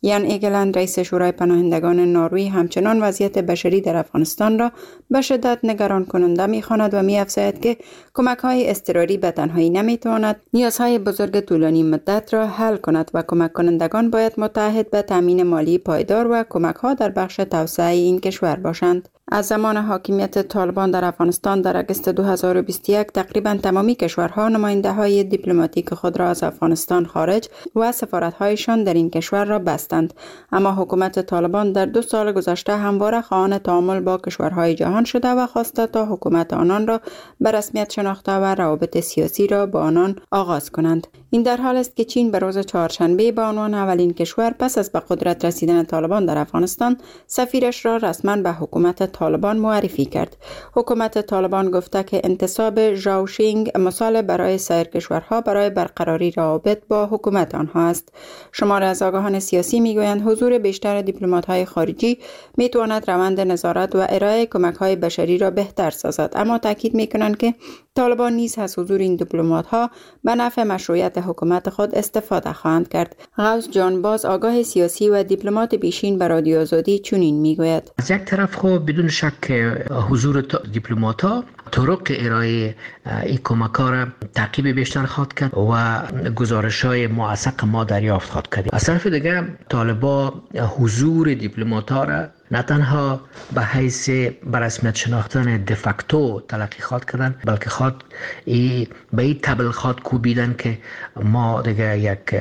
یان ایگلند رئیس شورای پناهندگان نروژ همچنان وضعیت بشری در افغانستان را به شدت نگران کننده می‌خواند و می‌افزاید که کمک‌های اضطراری به تنهایی نمی‌تواند نیازهای بزرگ طولانی مدت را حل کند و کمک کنندگان باید متعهد به تامین مالی پایدار و کمک‌ها در بخش توسعه این کشور باشند. از زمان حاکمیت طالبان در افغانستان در اگست دو هزار و بیست و یک تقریبا تمامی کشورها نماینده‌های دیپلماتیک خود را از افغانستان خارج و سفارت‌هایشان در این کشور را بستند. اما حکومت طالبان در دو سال گذشته همواره خواهان تعامل با کشورهای جهان شده و خواسته تا حکومت آنان را به رسمیت شناخته و روابط سیاسی را با آنان آغاز کنند. این در حال است که چین به روز چهارشنبه به عنوان اولین کشور پس از به قدرت رسیدن طالبان در افغانستان سفیرش را رسما به حکومت طالبان معرفی کرد. حکومت طالبان گفته که انتصاب ژائوشینگ مثال برای سایر کشورها برای برقراری روابط با حکومت آنها است. شمار از آگاهان سیاسی میگویند حضور بیشتر دیپلمات‌های خارجی میتواند روند نظارت و ارائه کمک‌های بشری را بهتر سازد، اما تاکید میکنند که طالبان نیز از حضور این دیپلمات‌ها به نفع مشروعیت حکومت خود استفاده خواهند کرد. غوث جان باز آگاه سیاسی و دیپلمات بیشین به رادیو آزادی چنین میگوید: از یک طرف خب بدون شک حضور دیپلمات‌ها طرق ارائه این کمک‌ها را تعقیب بیشتر خواهد کرد و گزارش‌های موثق ما دریافت خواهد کرد. از طرف دیگر طالبان حضور دیپلمات‌ها را نه تنها به حیث به رسمیت شناختن دفکتو تلقی خواد کردن، بلکه خواد ای به این تبل خواد کوبیدن که ما دیگه یک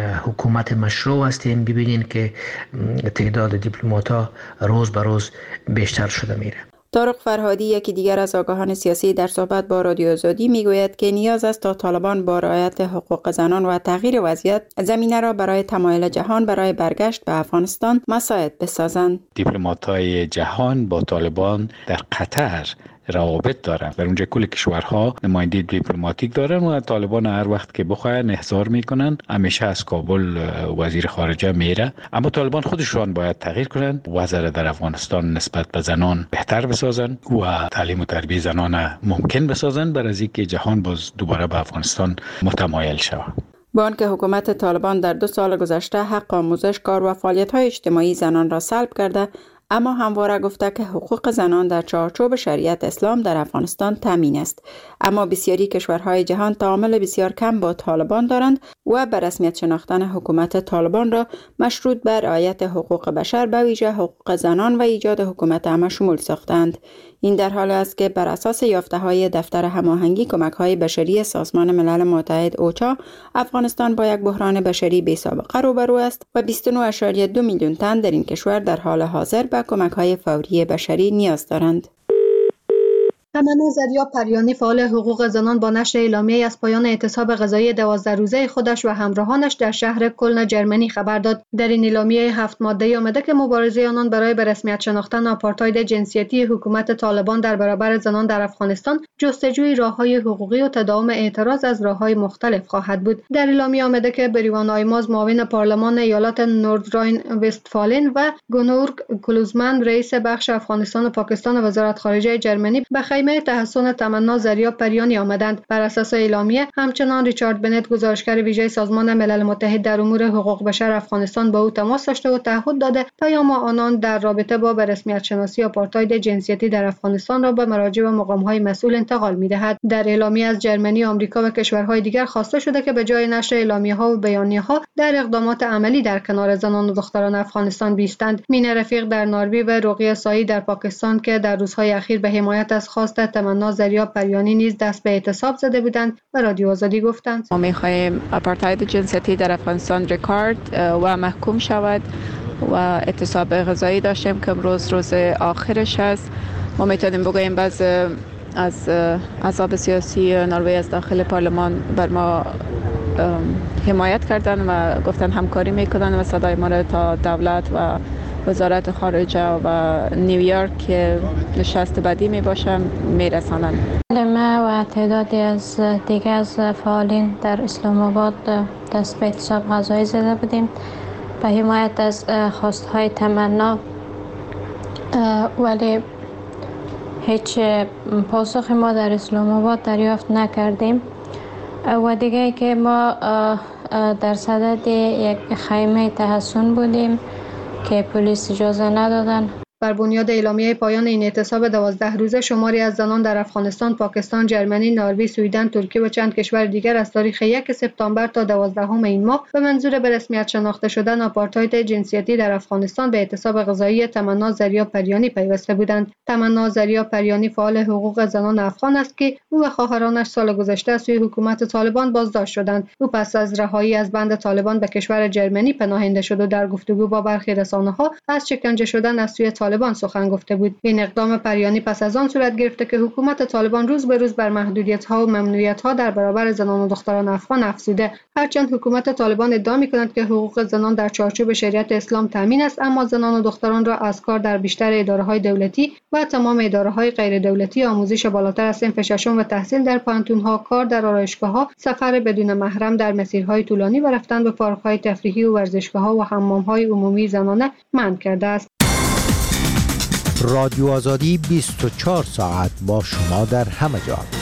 حکومت مشروع هستیم. ببینین که تعداد دیپلمات‌ها روز به روز بیشتر شده میره. طارق فرهادی یکی دیگر از آگاهان سیاسی در صحبت با رادیو آزادی میگوید که نیاز است تا طالبان با رعایت حقوق زنان و تغییر وضعیت زمینه را برای تمایل جهان برای برگشت به افغانستان مساعد بسازند. دیپلمات‌های جهان با طالبان در قطر روابط دارن. در اونجا کل کشورها نماینده دیپلماتیک دارن و طالبان هر وقت که بخواهن احضار میکنن همیشه از کابل وزیر خارجه میره. اما طالبان خودشان باید تغییر کنن، وضع در افغانستان نسبت به زنان بهتر بسازن و تعلیم و تربیت زنان ممکن بسازن برای اینکه جهان باز دوباره به افغانستان متمایل شود. با آنکه حکومت طالبان در دو سال گذشته حق آموزش، کار و فعالیت‌های اجتماعی زنان را سلب کرده، اما همواره گفته که حقوق زنان در چارچوب شریعت اسلام در افغانستان تامین است. اما بسیاری کشورهای جهان تعامل بسیار کم با طالبان دارند و به رسمیت شناختن حکومت طالبان را مشروط بر رعایت حقوق بشر به ویژه حقوق زنان و ایجاد حکومت همشمول ساختند. این در حال است که بر اساس یافته‌های دفتر هماهنگی کمک‌های بشری سازمان ملل متحد اوچا، افغانستان با یک بحران بشری بی‌سابقه روبرو است و بیست و نه ممیز دو میلیون تن در این کشور در حال حاضر به کمک‌های فوری بشری نیاز دارند. تمنا زریا پریانی فعال حقوق زنان با نشر اعلامیه‌ای از پایان اعتصاب غذایی دوازده روزه خودش و همراهانش در شهر کلن جرمنی خبر داد. در این اعلامیه هفت ماده‌ای آمده که مبارزه آنان برای به رسمیت شناختن آپارتاید جنسیتی حکومت طالبان در برابر زنان در افغانستان، جستجوی راه‌های حقوقی و تداوم اعتراض از راه‌های مختلف خواهد بود. در اعلامیه آمده که بریوان آیماز معاون پارلمان ایالات نوردراین وستفالن و گونورگ کلوزمن رئیس بخش افغانستان و پاکستان وزارت خارجه جرمنی به خیمه تحسن تمنا زریا پریانی آمدند. بر اساس اعلامیه همچنان ریچارد بنت گزارشگر ویژه سازمان ملل متحد در امور حقوق بشر افغانستان با او تماس داشته و تعهد داده پیام آنان در رابطه با به رسمیت شناسی آپارتاید جنسیتی در افغانستان را به مراجع و مقام‌های مسئول انتقال می‌دهد. در اعلامیه از جرمنی، آمریکا و کشورهای دیگر خواسته شده که به جای نشر اعلامیه‌ها و بیانیه‌ها در اقدامات عملی در کنار زنان و دختران افغانستان بیستند. مینه رفیق در نروژ و رقیه سایی در پاکستان که در روزهای اخیر به حمایت از خواست تمنا زریا پریانی نیز دست به اعتصاب زده بودند و رادیو آزادی گفتند ما می‌خواهیم آپارتاید جنسیتی در افغانستان رکورد و محکوم شود و اعتصاب غذایی داشتیم که امروز روز آخرش است. ما میتونیم بگوییم بعض از احزاب سیاسی نروژ از داخل پارلمان بر ما حمایت کردن و گفتن همکاری میکنن و صدای ما را تا دولت و وزارت خارجه و نیویورک که نشست بعدی می باشم می رسانند. ما و تعدادی از دیگر از فعالین در اسلام آباد دست به اعتصاب غذایی زده بودیم به حمایت از خواستهای تمنا، ولی هیچ پاسخ ما در اسلام آباد دریافت نکردیم. و دیگه که ما در صدد یک خیمه تحصن بودیم که پلیس اجازه ندادن. بر بنیاد اعلامیه پایان این اعتصاب دوازده روزه، شماری از زنان در افغانستان، پاکستان، جرمنی، نروژ، سوئدن، ترکیه و چند کشور دیگر از تاریخ یک سپتامبر تا دوازدهم این ماه به منظور به رسمیت شناخته شدن آپارتاید جنسیتی در افغانستان به اعتصاب غذایی تمنا زریا پریانی پیوسته بودند. تمنا زریا پریانی فعال حقوق زنان افغان است که او و خواهرانش سال گذشته از سوی حکومت طالبان بازداشت شدند. او پس از رهایی از بند طالبان به کشور جرمنی پناهنده شد و در گفتگو با برخی رسانه‌ها از شکنجه شدن از سوی طالبان سخن گفته بود. این اقدام پریانی پس از آن صورت گرفته که حکومت طالبان روز به روز بر محدودیت‌ها و ممنوعیت‌ها در برابر زنان و دختران افغان افزوده. هرچند حکومت طالبان ادعا می‌کند که حقوق زنان در چارچوب شریعت اسلام تامین است، اما زنان و دختران را از کار در بیشتر اداره‌های دولتی و تمام اداره‌های غیر دولتی، آموزش بالاتر از صنف ششم و تحصیل در پانتون‌ها، کار در آرایشگاه‌ها، سفر بدون محرم در مسیرهای طولانی و رفتن به پارک‌های تفریحی و ورزشگاه‌ها و حمام‌های عمومی زنانه منع کرده است. رادیو آزادی بیست و چهار ساعت با شما در همه جا.